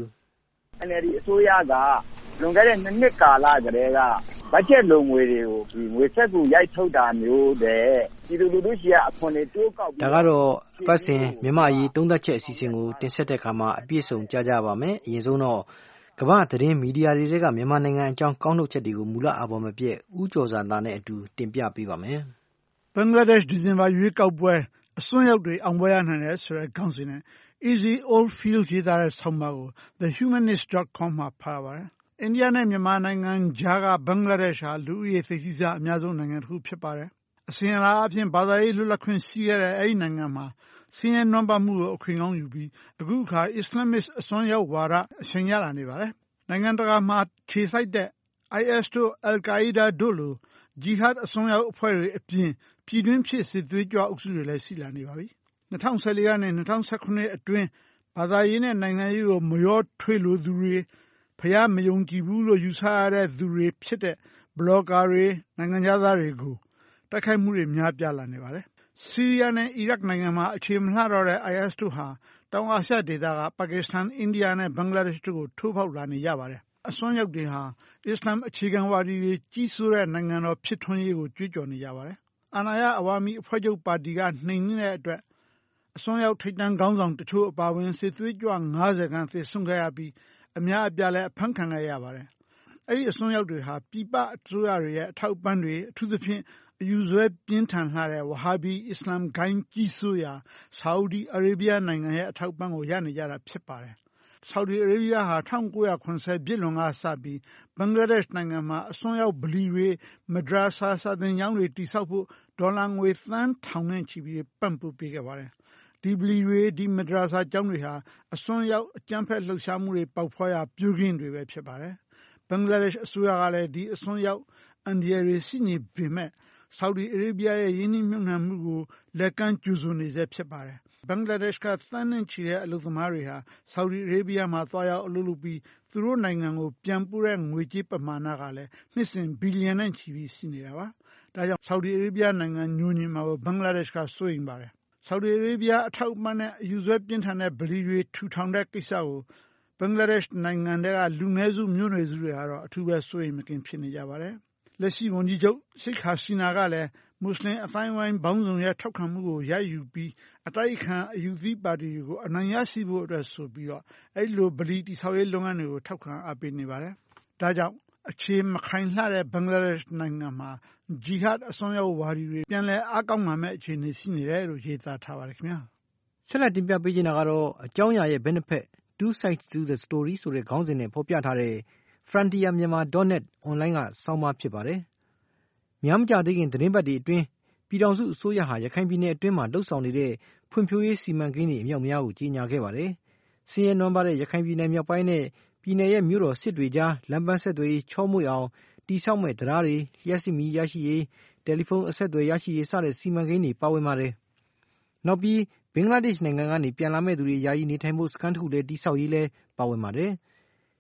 NLD အစိုးရကလွန်ခဲ့တဲ့2နှစ်ကာလကတည်းကဘတ်ဂျက်လုံငွေတွေကိုဒီငွေဆက်ကူရိုက်ထုတ်တာမျိုးတဲ့ပြည်သူလူထုရှိကအခွန်တွေတိုးကောက်ပြီးဒါကတော့ပတ်စဉ်မြန်မာအရေးသုံးသပ်ချက်အစီအစဉ်ကိုတင်ဆက်တဲ့အခါမှာအပြည့်စုံကြားကြပါမယ်အရင်ဆုံးတော့ကမ္ဘာသတင်းမီဒီယာတွေကမြန်မာနိုင်ငံအကြောင်းကောက်နှုတ်ချက်တွေကိုမူလအပေါ်မပြည့်ဦးကျော်စာသားနဲ့အတူတင်ပြပေးပါမယ်ဘင်္ဂလားဒေ့ရှ်ဒီဇင်ဘာရွေးကောက်ပွဲအစွန်းရောက်တွေအောင်ပွဲရနိုင်တယ်ဆိုတဲ့ခေါင်းစဉ်နဲ့Easy Oldfield ရေးသားတဲ့ဆောင်းပါးကို thehumanist.com မှာဖတ်ရပါတယ်။အိန္ဒိယနဲ့မြန်မာနိုင်ငံကြားကဘင်္ဂလားဒေ့ရှ်ဟာလူဦးရေသိပ်သည်းစားအများဆုံးနိုင်ငံတစ်ခုဖြစ်ပါတယ်။အစဉ်အလာအဖြစ်ဘာသာရေးလွတ်လပ်ခွင့်ရှိခဲ့တဲ့အဲဒီနိုင်ငံမှာဆင်းရဲနွမ်းပါးမှုကိုအခွင့်ကောင်းယူပြီးအခုအခါ Islamist အစွန်းရောက်ဝါဒအရှိန်ရလာနေပါတယ်။နိုင်ငံတကာမှာခြေစိုက်တဲ့ IS တို့ Al-Qaeda တို့လို Jihad အစွန်းရောက်အဖွဲ့တွေအပြင်ပြည်တွင်းဖြစ်စစ်သွေးကြွအုပ်စုတွေလည်းရှိလာနေပါပြီ။2014ကနေ2019အတွင်းဘာသာရေးနဲ့နိုင်ငံရေးကိုမရောထွေးလိုသူတွေဖျားမယုံကြည်ဘူးလို့ယူဆရတဲ့သူတွေဖြစ်တဲ့ဘလော့ဂါတွေနိုင်ငံသားတွေကိုတိုက်ခိုက်မှုတွေများပြားလာနေပါတယ်။ဆီးရီးယားနဲ့အီရတ်နိုင်ငံမှာအခြေမလှတော့တဲ့ IS တို့ဟာတောင်အာရှဒေသကပါကစ္စတန်အိန္ဒိယနဲ့ဘင်္ဂလားဒေ့ရှ်တို့ကိုထိုးဖောက်လာနေကြပါတယ်။အစွန်းရောက်တွေဟာအစ္စလာမ်အခြေခံဝါဒီတွေကြီးစိုးတဲ့နိုင်ငံတော်ဖြစ်ထွန်းရေးကိုကြွေးကြော်နေကြပါတယ်။အာဏာရအဝါမီအဖွဲ့ချုပ်ပါတီကနှိမ်နင်းတဲ့အတွက်အစွန်းရောက်ထိပ်တန်းခေါင်းဆောင်တချို့အပါအဝင်စစ်သွေးကြွ90ခန့်သေဆုံးခဲ့ရပြီးအများအပြားလည်းအဖမ်းခံခဲ့ရပါတယ်။အဲဒီအစွန်းရောက်တွေဟာပြည်ပအစိုးရတွေရဲ့အထောက်အပံ့တွေအထူးသဖြင့်အယူဆွဲပြင်းထန်လှတဲ့ဝဟာဘီအစ္စလာမ်ဂိုင်းကြီးစိုးရာဆာဥဒီအာရေဗျနိုင်ငံရဲ့အထောက်အပံ့ကိုရနေကြတာဖြစ်ပါတယ်။ဆာဥဒီအာရေဗျဟာ1980ပြည့်လွန်ကစပြီးဘင်္ဂလားဒေ့ရှ်နိုင်ငံမှာအစွန်းရောက်ဗလီတွေမဒရာဆာစာသင်ကျောင်းတွေတည်ဆောက်ဖို့ဒေါ်လာငွေသန်းထောင်နဲ့ချီပြီးပံ့ပိုးပေးခဲ့ပါတယ်။ဒီဗလီတွေဒီမဒရာဆာကျောင်းတွေဟာအစွန်းရောက်အကြမ်းဖက်လှုပ်ရှားမှုတွေပေါက်ဖွားရာပြိုကင်းတွေပဲဖြစ်ပါတယ်။ဘင်္ဂလားဒေ့ရှ်အစိုးရကလည်းဒီအစွန်းရောက်အန်ဒီယာတွေရှိနေပေမဲ့ဆော်ဒီအာရေဗျရဲ့ယင်းနှိမ့်မြုပ်နှံမှုကိုလက်ကမ်းကြိုဆိုနေစေဖြစ်ပါတယ်။ဘင်္ဂလားဒေ့ရှ်ကသန်းနဲ့ချီတဲ့အလုပ်သမားတွေဟာဆော်ဒီအာရေဗျမှာသွားရောက်အလုပ်လုပ်ပြီးသူတို့နိုင်ငံကိုပြန်ပို့တဲ့ငွေကြေးပမာဏကလည်းနှစ်စဉ်ဘီလီယံနဲ့ချီပြီးရှိနေတာပါ။ဒါကြောင့်ဆော်ဒီအာရေဗျနိုင်ငံညွှန်ညင်မှာကိုဘင်္ဂလားဒေ့ရှ်ကစိုးရိမ်ပါတယ်။ဆော်ဒီအာရေဗျအထောက်အပံ့နဲ့အယူဆွဲပြင်းထန်တဲ့ဗလီတွေထူထောင်တဲ့ကိစ္စကိုဘင်္ဂလားဒေ့ရှ်နိုင်ငံကလူနည်းစုမျိုးနွယ်စုတွေကတော့အထူးပဲစိုးရိမ်မကင်းဖြစ်နေကြပါတယ်။လက်ရှိဝန်ကြီးချုပ်ရှိတ်ဟာစီနာကလည်းမွတ်စလင်အသိုင်းအဝိုင်းပေါင်းစုံရဲ့ထောက်ခံမှုကိုရယူပြီးအတိုက်အခံအယူသီးပါတီတွေကိုအနိုင်ရရှိဖို့အတွက်ဆိုပြီးတော့အဲ့လိုဗလီတည်ဆောက်ရေးလုပ်ငန်းတွေကိုထောက်ခံအားပေးနေပါတယ်။ဒါကြောင့်အခြေမခိုင်လှတဲ့ဘင်္ဂလားဒေ့ရှ်နိုင်ငံမှာဂျီဟတ်အစွန်းရောက်ဝါဒီတွေပြန်လည်အားကောင်းလာမဲ့အခြေအနေရှိနေတယ်လို့ရေးသားထားပါတယ်ခင်ဗျာဆက်လက်တင်ပြပေးချင်တာကတော့အကြောင်းအရာရဲ့ benefit two sides to the story ဆိုတဲ့ခေါင်းစဉ်နဲ့ဖော်ပြထားတဲ့ frontiermyanmar.net online ကဆောင်းပါးဖြစ်ပါတယ်များမကြသေးခင်သတင်းပတ်တွေအတွင်းပြည်ထောင်စုအစိုးရဟာရခိုင်ပြည်နယ်အတွင်းမှာလှုပ်ဆောင်နေတဲ့ဖွံ့ဖြိုးရေးစီမံကိန်းတွေအမြောက်များကိုကြီးညာခဲ့ပါတယ်ဆင်းရဲနွမ်းပါးတဲ့ရခိုင်ပြည်နယ်မြောက်ပိုင်းနဲ့ပြည်နယ်ရဲ့မြို့တော်စစ်တွေကြားလမ်းပန်းဆက်သွယ်ရေးချောမွေ့အောင်တည်ဆောက်မဲ့တရားတွေလျှက်စစ်မီးရရှိရေးတယ်လီဖုန်းအဆက်အသွယ်ရရှိရေးစတဲ့စီမံကိန်းတွေပါဝင်ပါတယ်နောက်ပြီးဘင်္ဂလားဒေ့ရှ်နိုင်ငံကနေပြန်လာမဲ့သူတွေယာယီနေထိုင်ဖို့စခန်းတစ်ခုလည်းတည်ဆောက်ရေးလည်းပါဝင်ပါတယ်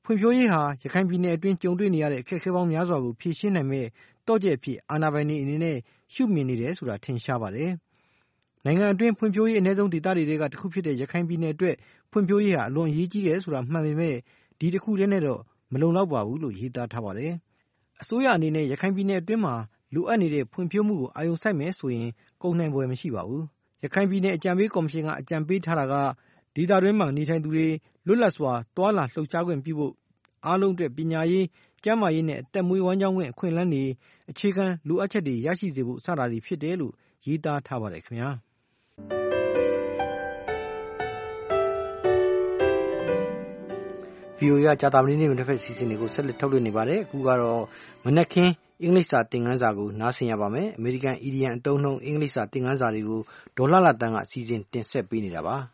ဖွံ့ဖြိုးရေးဟာရခိုင်ပြည်နယ်အတွင်းကြုံတွေ့နေရတဲ့အခက်အခဲပေါင်းများစွာကိုဖြေရှင်းနိုင်မဲ့တော့ကျက်ဖြစ်အာဏာပိုင်တွေအနေနဲ့ရှုမြင်နေတယ်ဆိုတာထင်ရှားပါတယ်။နိုင်ငံအတွင်းဖွံ့ဖြိုးရေးအနည်းဆုံးဒေသတွေကတစ်ခုဖြစ်တဲ့ရခိုင်ပြည်နယ်အတွက်ဖွံ့ဖြိုးရေးဟာအလွန်အရေးကြီးတယ်ဆိုတာမှန်ပေမဲ့ဒီတစ်ခုတည်းနဲ့တော့မလုံလောက်ပါဘူးလို့ရေးသားထားပါတယ်။အစိုးရအနေနဲ့ရခိုင်ပြည်နယ်အတွင်းမှာလိုအပ်နေတဲ့ဖွံ့ဖြိုးမှုကိုအာရုံစိုက်မယ်ဆိုရင်ကုန်နိုင်ပွဲမရှိပါဘူး။ရခိုင်ပြည်နယ်အကြံပေးကော်မရှင်ကအကြံပေးထားတာကဒေသတွင်းမှာနေထိုင်သူတွေလွတ်လပ်စွာတွာလာလှုပ်ရှားခွင့်ပြုဖို့အားလုံးအတွက်ပညာရေးကျန်းမာရေးနဲ့အသက်မွေးဝမ်းကြောင်းခွင့်အခွင့်အလမ်းတွေအခြေခံလိုအပ်ချက်တွေရရှိစေဖို့စတာတွေဖြစ်တယ်လို့ရေးသားထားပါတယ်ခင်ဗျာVOA ကကြာတာမင်းနေ့တစ်ဖက်စီစဉ်တွေကိုဆက်လက်ထုတ်လွှင့်နေပါတယ်အခုကတော့မနက်ခင်းအင်္ဂလိပ်စာသင်ခန်းစာကိုနားဆင်ရပါမယ်အမေရိကန်အီဒီယံအတုံးနှုံးအင်္ဂလိပ်စာသင်ခန်းစာတွေကိုဒေါ်လာတန်းကစီစဉ်တင်ဆက်ပေးနေတာပါ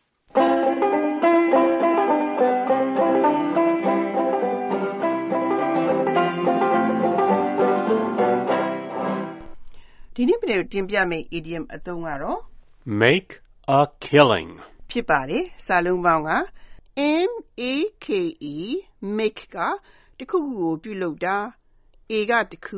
ဒီနေ့ပြန်တင်ပြမယ့် idiom အသုံးကတော့ make a killing ဖြစ်ပါတယ်စာလုံးပေါင်းက M-A-K-E make ကတစ်ခုခုကိုပြုလုပ်တာ A ကတစ်ခု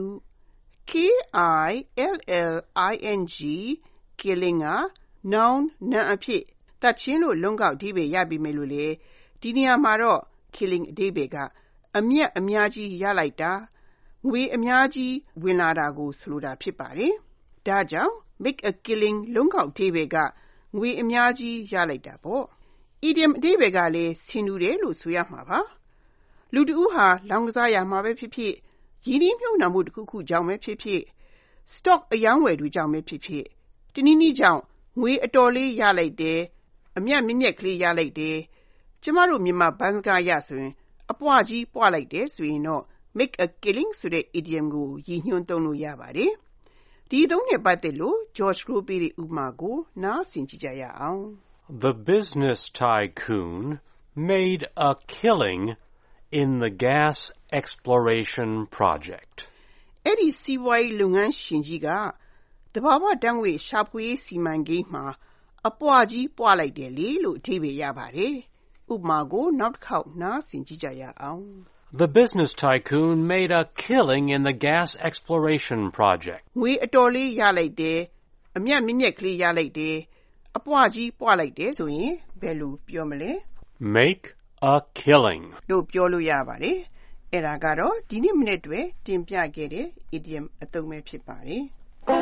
K-I-L-L-I-N-G killing က noun နာမ်အဖြစ်တတ်ချင်းလို့လုံးကောက်အဓိပ္ပာယ်ရပြီမယ်လို့လေဒီနေရာမှာတော့ killing အဓိပ္ပာယ်ကအမြတ်အများကြီးရလိုက်တာငွေအများကြီးဝင်လာတာကိုဆိုလိုတာဖြစ်ပါတယ်ဒါကြောင့် make a killing လုံးကောက်အဓိပ္ပာယ်ကငွေအများကြီးရလိုက်တာပေါ့idiom အဓိပ္ပာယ်ကလည်းဆင်တူတယ်လို့ဆိုရမှာပါလူတဦးဟာလောင်းကစားရမှာပဲဖြစ်ဖြစ်ရင်းနှီးမြှုပ်နှံမှုတစ်ခုခုကြောင့်ပဲဖြစ်ဖြစ် stock အယောင်းဝယ်သူကြောင့်ပဲဖြစ်ဖြစ်တနည်းနည်းကြောင့်ငွေအတော်လေးရလိုက်တယ်အမြတ်မြင့်ကလေးရလိုက်တယ်ကျမတို့မြန်မာဘန်းစကားရဆိုရင်အပွားကြီးပွားလိုက်တယ်ဆိုရင်တော့ make a killing ဆိုတဲ့ idiom ကိုရည်ညွှန်းသုံးလို့ရပါတယ်ဒီသုံးနဲ့ပတ်သက်လို့ George Grope ရဲ့ဥပမာကိုနားဆင်ကြည့်ကြရအောင် The business tycoon made a killing in the gas exploration project. အဲ့ဒီစီးပွားရေးလုပ်ငန်းရှင်ကြီးကတဘာဝဓာတ်ငွေ့ရှာဖွေရေးစီမံကိန်းမှာအပွားကြီးပွားလိုက်တယ်လေလို့အဓိပ္ပာယ်ရပါတယ်။ဥပမာကိုနောက်တစ်ခေါက်နားဆင်ကြည့်ကြရအောင်။ The business tycoon made a killing in the gas exploration project. ငွေအတော်လေးရလိုက်တယ်။အမြတ်မြင့်ကလေးရလိုက်တယ်။အပွားကြီးပွားလိုက်တယ်ဆိုရင်ဘယ်လိုပြောမလဲ Make a killing လို့ပြောလို့ရပါတယ်။အဲ့ဒါကတော့ဒီနေ့မနေ့တွဲတင်ပြခဲ့တဲ့ idiom အသုံးပဲဖြစ်ပါတယ်။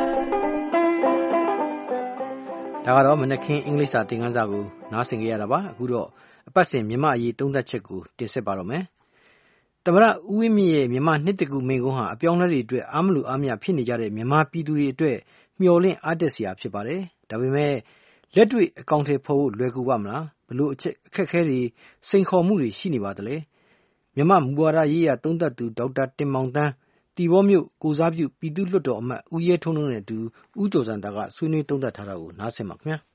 ဒါကတော့မနက်ခင်းအင်္ဂလိပ်စာသင်ခန်းစာကိုနားဆင်ကြရတာပါအခုတော့အပတ်စဉ်မြန်မာအရေးသုံးသပ်ချက်ကိုတင်ဆက်ပါတော့မယ်သမရဦးဝင်းမြင့်ရဲ့မြန်မာနှစ်တကူမိန့်ခွန်းဟာအပြောင်းလဲတွေအတွက်အားမလို့အားမရဖြစ်နေကြတဲ့မြန်မာပြည်သူတွေအတွက်မျှော်လင့်အားတက်စရာဖြစ်ပါတယ်ဒါပေမဲ့လက်တွေ့အကောင့်ထဲဖော်ဖို့လွယ်ကူပါမလားဘလို့အခက်အခဲတွေစိန်ခေါ်မှုတွေရှိနေပါသလဲမြန်မာမူဝါဒရေးရာသုံးသပ်သူဒေါက်တာတင်မောင်တန်းတီဘောမြို့ကိုစားပြုပြည်သူ့လွှတ်တော်အမတ်ဦးရဲထုံးနဲ့အတူဦးကျော်စံတာကဆွေးနွေးသုံးသပ်ထားတာကိုနားဆင်ပါခင်ဗျာ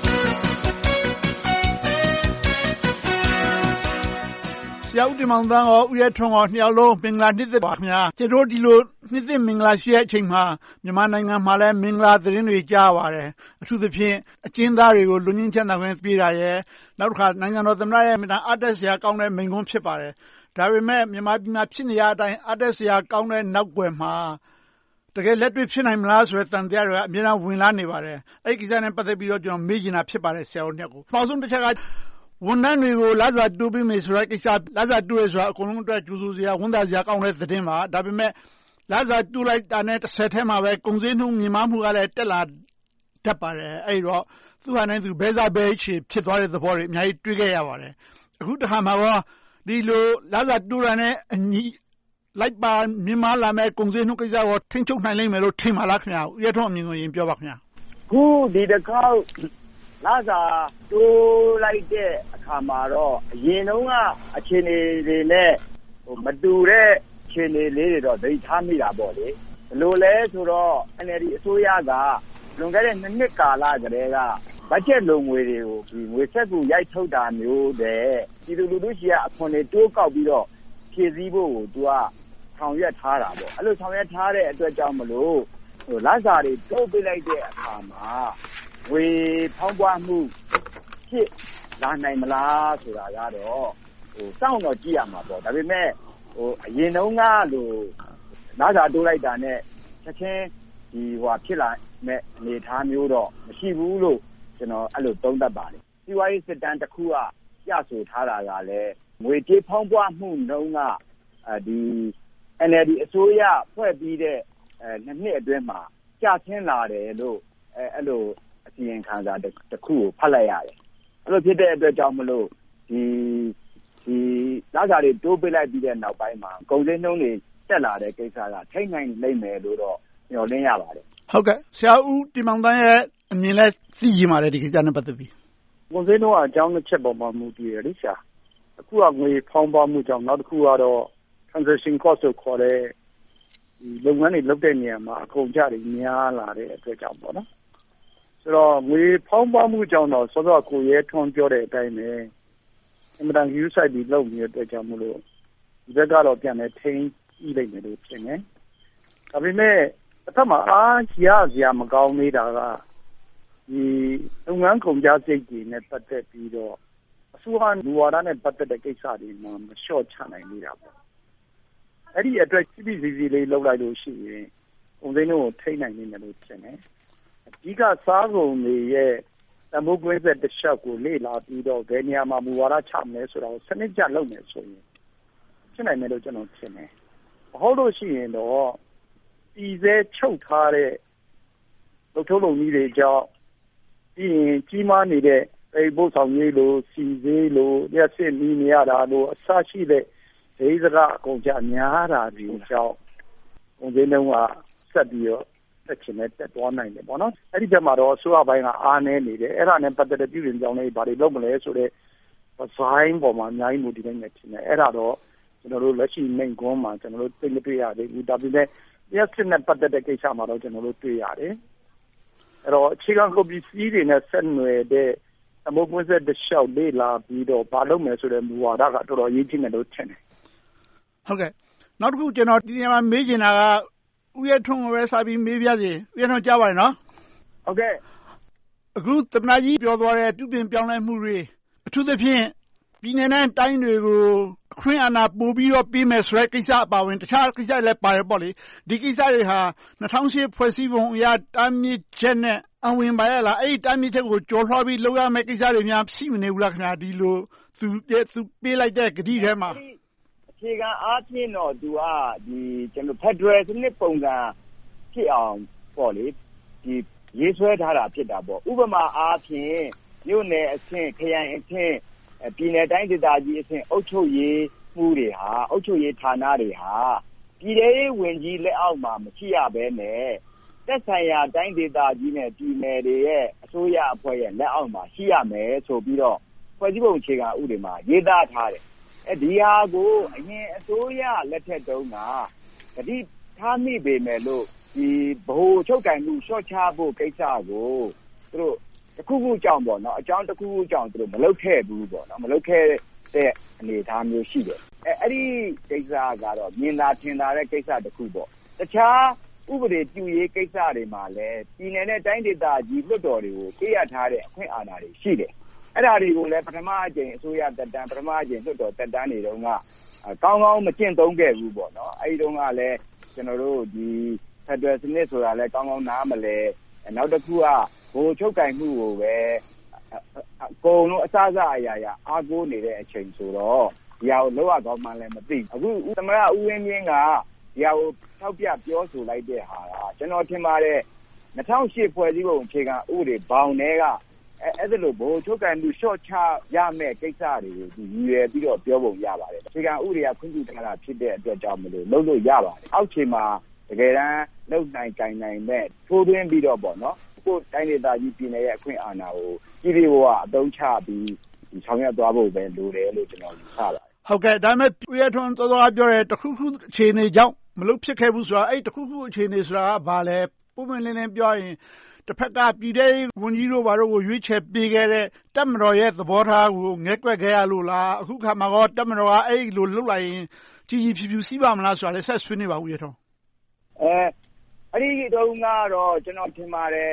ဆရာဦးတင်မောင်တန်းရောဦးရဲထွန်းရောနှစ်ယောက်လုံးမင်္ဂလာနှစ်သက်ပါခင်ဗျာကျွန်တော်ဒီလိုနှစ်သက်မင်္ဂလာရှိတဲ့အချိန်မှာမြန်မာနိုင်ငံမှာလည်းမင်္ဂလာသတင်းတွေကြားပါတယ်အထူးသဖြင့်အကျဉ်းသားတွေကိုလူငင်းချမ်းသာခွင့်ပေးတာရဲ့နောက်တစ်ခါနိုင်ငံတော်သမ္မတရဲ့အားတက်စရာကောင်းတဲ့မိန့်ခွန်းဖြစ်ပါတယ်ဒါပေမဲ့မြန်မာပြည်မှာဖြစ်နေရတဲ့အတိုင်းအားတက်စရာကောင်းတဲ့နောက်ွယ်မှာတကယ်လက်တွေ့ဖြစ်နိုင်မလားဆိုတဲ့တန်တရားတွေကအများအားဝင်လာနေပါတယ်အဲ့ဒီကိစ္စနဲ့ပတ်သက်ပြီးတော့ကျွန်တော်မေးချင်တာဖြစ်ပါတယ်ဆရာတို့နှစ်ယောက်ကိုနောက်ဆုံးတစ်ချက်ကဝန်ထမ်းတွေကိုလစာတိုးပေးမယ်ဆိုတဲ့ကိစ္စလစာတိုးရဆိုတာအကုန်လုံးအတွက်ကြိုးစိုးစရာဝန်သားစရာကောင်းတဲ့သတင်းပါဒါပေမဲ့လစာတိုးလိုက်တာနဲ့တစ်ဆက်တည်းမှာပဲကုန်စည်နှုန်းမြင့်မားမှုကလည်းတက်လာတတ်ပါတယ်အဲ့တော့သူဟာနဲ့သူဘဲစားဘဲချေဖြစ်သွားတဲ့သဘောတွေအများကြီးတွေ့ခဲ့ရပါတယ်အခုတစ်ခါမှာတော့ဒီလိုလစာတိုးတာနဲ့အညီလိုက်ပါမြင့်မားလာမဲ့ကုန်စည်နှုန်းကိစ္စကိုထိန်းချုပ်နိုင်လိမ့်မယ်လို့ထင်ပါလားခင်ဗျာဦးရထွန်းအမြင်ကိုရင်ပြောပါခင်ဗျာခုဒီတစ်ခေါက်လာစာတိုးလိုက်တဲ့အခါမှာတော့အရင်တုန်းကအခြေအနေတွေနဲ့မတူတဲ့အခြေအနေလေးတွေတော့သိထားမိတာပေါ့လေဘယ်လိုလဲဆိုတော့ NLD အစိုးရကလွန်ခဲ့တဲ့2နှစ်ကာလကတည်းကဘတ်ဂျက်လုံငွေတွေကိုဒီငွေဆက်ကူရိုက်ထုတ်တာမျိုးတဲ့ပြည်သူလူထုရှိကအခွန်တွေတိုးကောက်ပြီးတော့ဖြည့်ဆည်းဖို့ကိုသူကဆောင်ရွက်ထားတာပေါ့အဲ့လိုဆောင်ရွက်ထားတဲ့အတွက်ကြောင့်မလို့လာစာတွေတိုးပေးလိုက်တဲ့အခါမှာဝေဖောင်းပွားမှုဖြစ်လာနိုင်မလားဆိုတာကတော့စောင့်တော့ကြည့်ရမှာပေါ့ဒါပေမဲ့အရင်တုန်းကလိုလာစာတိုးလိုက်တာနဲ့ချက်ချင်းဖြစ်လာမဲ့အနေအထားမျိုးတော့မရှိဘူးလို့ကျွန်တော်အဲ့လိုသုံးသပ်ပါတယ်စီးပွားရေးစစ်တမ်းတစ်ခုကပြဆိုထားတာကလည်းငွေကြေးဖောင်းပွားမှုနှုန်းကNLD အစိုးရဖွဲ့ပြီးတဲ့2နှစ်အတွင်းမှာကျဆင်းလာတယ်လို့အဲ့လိုအစီရင်ခံစာတစ်ခုကိုဖတ်လိုက်ရတယ်အဲ့လိုဖြစ်တဲ့အတွက်ကြောင့်မလို့ဒီလာစာတွေတိုးပေးလိုက်ပြီးတဲ့နောက်ပိုင်းမှာကုန်စည်နှုန်းတွေတက်လာတဲ့ကိစ္စကထိနိုင်လိမ့်မယ်လို့တော့မျှော်လင့်ရပါတယ်ဟုတ်ကဲ့ဆရာဦးတင်မောင်သန်းရဲ့အမြင်လဲသိကြပါတယ်ဒီကိစ္စနဲ့ပတ်သက်ပြီးကုန်စည်နှုန်းကအကြောင်းတစ်ချက်ပေါ်မှာမူတည်ရလေဆရာအခုကငွေဖောင်းပွားမှုကြောင့်နောက်တစ်ခုကတော့ transaction cost ကိုခေါ်တဲ့လုပ်ငန်းတွေလုပ်တဲ့နေရာမှာအကုန်ကြတွေများလာတဲ့အတွက်ကြောင့်ပေါ့နော်ဆိုတော့ငွေဖောင်းပွားမှုကြောင့်တော့စောစောကိုရဲထွန်းပြောတဲ့အတိုင်းပဲအမှန်တန်ယူဆိုင်ပြီးလုပ်နေတဲ့အတွက်ကြောင့်မလို့ဒီဘက်ကတော့ပြန်လဲထိန်းပြီးလိုက်မယ်လို့ဖြစ်နေဒါပေမဲ့အထက်မှာအားရစရာမကောင်းသေးတာကဒီလုပ်ငန်းကုန်ကြစိတ်တွေနဲ့ပတ်သက်ပြီးတော့အစိုးရလူဝါဒနဲ့ပတ်သက်တဲ့ကိစ္စတွေမှာမလျှော့ချနိုင်နေတာပေါ့အဲ့ဒီအတွက်စီစီလေးလောက်လိုက်လို့ရှိရင်ကုန်စည်နှုန်းကိုထိနိုင်နေတယ်လို့ထင်တယ်အဓိကစားကုန်တွေရဲ့တမိုးကွင်းဆက်တစ်လျှောက်ကိုလေ့လာပြီးတော့ဘယ်နေရာမှာမူဝါဒချမလဲဆိုတာကိုစနစ်ကျလုပ်မယ်ဆိုရင်ဖြစ်နိုင်မယ်လို့ကျွန်တော်ထင်တယ်မဟုတ်လို့ရှိရင်တော့ပြည်စဲချုပ်ထားတဲ့လုပ်ထုံးလုပ်နည်းတွေကြောင့်ပြီးရင်ကြီးမားနေတဲ့ပေပို့ဆောင်ရေးလိုစီစေးလိုရက်စစ်နီးနေရတာလိုအစရှိတဲ့ဒေသကအကုန်ကြများတာဒီကြောင့်ကုန်စည်နှုန်းကဆက်ပြီးတော့တက်ချင်တဲ့တက်သွားနိုင်တယ်ပေါ့နော်အဲ့ဒီဘက်မှာတော့အစိုးရဘိုင်းကအားနည်းနေတယ်အဲ့ဒါနဲ့ပတ်သက်တဲ့ပြည်တွင်းကြောင်းလေးဘာတွေလုပ်မလဲဆိုတော့ဒီဇိုင်းပေါ်မှာအများကြီးမူတည်နေတယ်ထင်တယ်အဲ့ဒါတော့ကျွန်တော်တို့လက်ရှိမိန့်ခွန်းမှာကျွန်တော်တို့သိမတွေ့ရသေးဘူးဒါပေမဲ့ရက်စစ်နဲ့ပတ်သက်တဲ့ကိစ္စမှာတော့ကျွန်တော်တို့တွေ့ရတယ်အဲ့တော့အခြေခံကုန်ပစ္စည်းတွေနဲ့ဆက်နွယ်တဲ့အမိုးကွင်းဆက်တစ်လျှောက်လေ့လာပြီးတော့ဘာလုပ်မယ်ဆိုတဲ့မူဝါဒကတော်တော်အရေးကြီးတယ်လို့ထင်တယ်ဟုတ်ကဲ့နောက်တစ်ခုကျွန်တော်ဒီနေရာမှာမေးချင်တာကဦးရဲထွန်းကိုပဲစပြီးမေးပြစီဦးရဲထွန်းကြားပါတယ်နော်ဟုတ်ကဲ့အခုသမ္မတကြီးပြောသွားတဲ့ပြုပြင်ပြောင်းလဲမှုတွေအထူးသဖြင့်ပြည်내နဲ့တိုင်းတွေကိုအခွင့်အာဏာပို့ပြီးတော့ပေးမယ်ဆိုတဲ့ကိစ္စအပါအဝင်တခြားကိစ္စတွေလည်းပါတယ်ပေါ့လေဒီကိစ္စတွေဟာ2008ဖွဲ့စည်းပုံအရတားမြစ်ချက်နဲ့အဝင်ပါရလားအဲ့ဒီတားမြစ်ချက်ကိုကျော်လွှားပြီးလုပ်ရမယ့်ကိစ္စတွေများရှိမနေဘူးလားခင်ဗျာဒီလိုသူပေးလိုက်တဲ့ဂတိထဲမှာအခြေခံအားဖြင့်တော့သူကကျွန်တော် Federal စနစ်ပုံစံဖြစ်အောင်ပေါ့လေဒီရေးဆွဲထားတာဖြစ်တာပေါ့ဥပမာအားဖြင့်မြို့နယ်အဆင့်ခရိုင်အဆင့်ပြည်နယ်တိုင်းဒေသကြီးအဆင့်အုပ်ချုပ်ရေးမှုတွေဟာအုပ်ချုပ်ရေးဌာနတွေဟာပြည်ထောင်စုဝန်ကြီးလက်အောက်မှာမရှိရဘဲနဲ့သက်ဆိုင်ရာတိုင်းဒေသကြီးနဲ့ပြည်နယ်တွေရဲ့အစိုးရအဖွဲ့ရဲ့လက်အောက်မှာရှိရမယ်ဆိုပြီးတော့ဖွဲ့စည်းပုံအခြေခံဥပဒေမှာရေးသားထားတယ်ဒီဟာကိုအရင်အစိုးရလက်ထက်တုန်းကတတိထားမိပေမဲ့လို့ဒီဗဟိုချုပ်ကင်မှုရှော့ချဖို့ကိစ္စကိုသူတို့တစ်ခုခုကြောင့်ပေါ့နော်အကြောင်းတစ်ခုခုကြောင့်သူတို့မလုပ်ခဲ့ဘူးပေါ့နော်မလုပ်ခဲ့တဲ့အနေအထားမျိုးရှိတယ်အဲ့ဒီကိစ္စကတော့မြင်သာထင်သာတဲ့ကိစ္စတစ်ခုပေါ့တခြားဥပဒေပြုရေးကိစ္စတွေမှာလည်းပြည်နယ်နဲ့တိုင်းဒေသကြီးလွှတ်တော်တွေကိုပေးရထားတဲ့အခွင့်အာဏာတွေရှိတယ်အဲ့ဒါတွေကိုလည်းပထမအကြိမ်အစိုးရတက်တန်းပထမအကြိမ်လွှတ်တော်တက်တန်းတွေတုန်းကကောင်းကောင်းမကျင့်သုံးခဲ့ဘူးပေါ့နော်အဲ့ဒီတုန်းကလည်းကျွန်တော်တို့ဒီဖက်ဒရယ်စနစ်ဆိုတာလည်းကောင်းကောင်းနားမလဲနောက်တစ်ခုကဘိုလ်ချုပ်ကင်မှုကိုပဲအကုန်လုံးအစအရာရာအားကိုးနေတဲ့အချိန်ဆိုတော့ဒီဟာကိုလောက်ရကောင်းမှလည်းမသိအခုသမ္မတဦးဝင်းမြင့်ကဒီဟာကိုထောက်ပြပြောဆိုလိုက်တဲ့ဟာကကျွန်တော်ထင်ပါတယ်2008ဖွဲ့စည်းပုံအခြေခံဥပဒေဘောင်ထဲကအဲ့ဒါလို့ဘိုလ်ချုပ်ကင်မှုရှော့ချရမယ့်ကိစ္စတွေကိုရည်ရွယ်ပြီးတော့ပြောပုံရပါတယ်အခြေခံဥပဒေကခွင့်ပြုထားတာဖြစ်တဲ့အတွက်ကြောင့်မလို့လုပ်လို့ရပါတယ်အောက်ခြေမှာတကယ်တမ်းလုပ်နိုင်ကြနိုင်မဲ့ထိုးသွင်းပြီးတော့ပေါ့နော်ကိုယ်တိုင်းဒေသကြီးပြည်နယ်ရဲ့အခွင့်အာဏာကိုပြည်သူကအသုံးချပြီးဆောင်ရွက်သွားဖို့ပဲလိုတယ်လို့ကျွန်တော်ယူဆပါတယ်ဟုတ်ကဲ့ဒါပေမဲ့ဦးရဲထွန်းတော်တော်ပြောတယ်တခုခုအခြေအနေကြောင့်မလုပ်ဖြစ်ခဲ့ဘူးဆိုတာအဲ့တခုခုအခြေအနေဆိုတာကဘာလဲပုံမှန်လင်းလင်းပြောရင်တစ်ဖက်ကပြည်ထောင်စုဝန်ကြီးတို့ဘာတို့ကိုရွေးချယ်ပေးခဲ့တဲ့တပ်မတော်ရဲ့သဘောထားကိုငဲကွက်ခဲ့ရလို့လားအခုခါမှာတော့တပ်မတော်ကအဲ့လိုလုပ်လိုက်ရင်ကြီးကြီးဖြူဖြူစီးပါမလားဆိုတာလည်းဆက်ဆွေးနေပါဦးရထောအဲ့ဒီတုန်းကတော့ကျွန်တော်ထင်ပါတယ်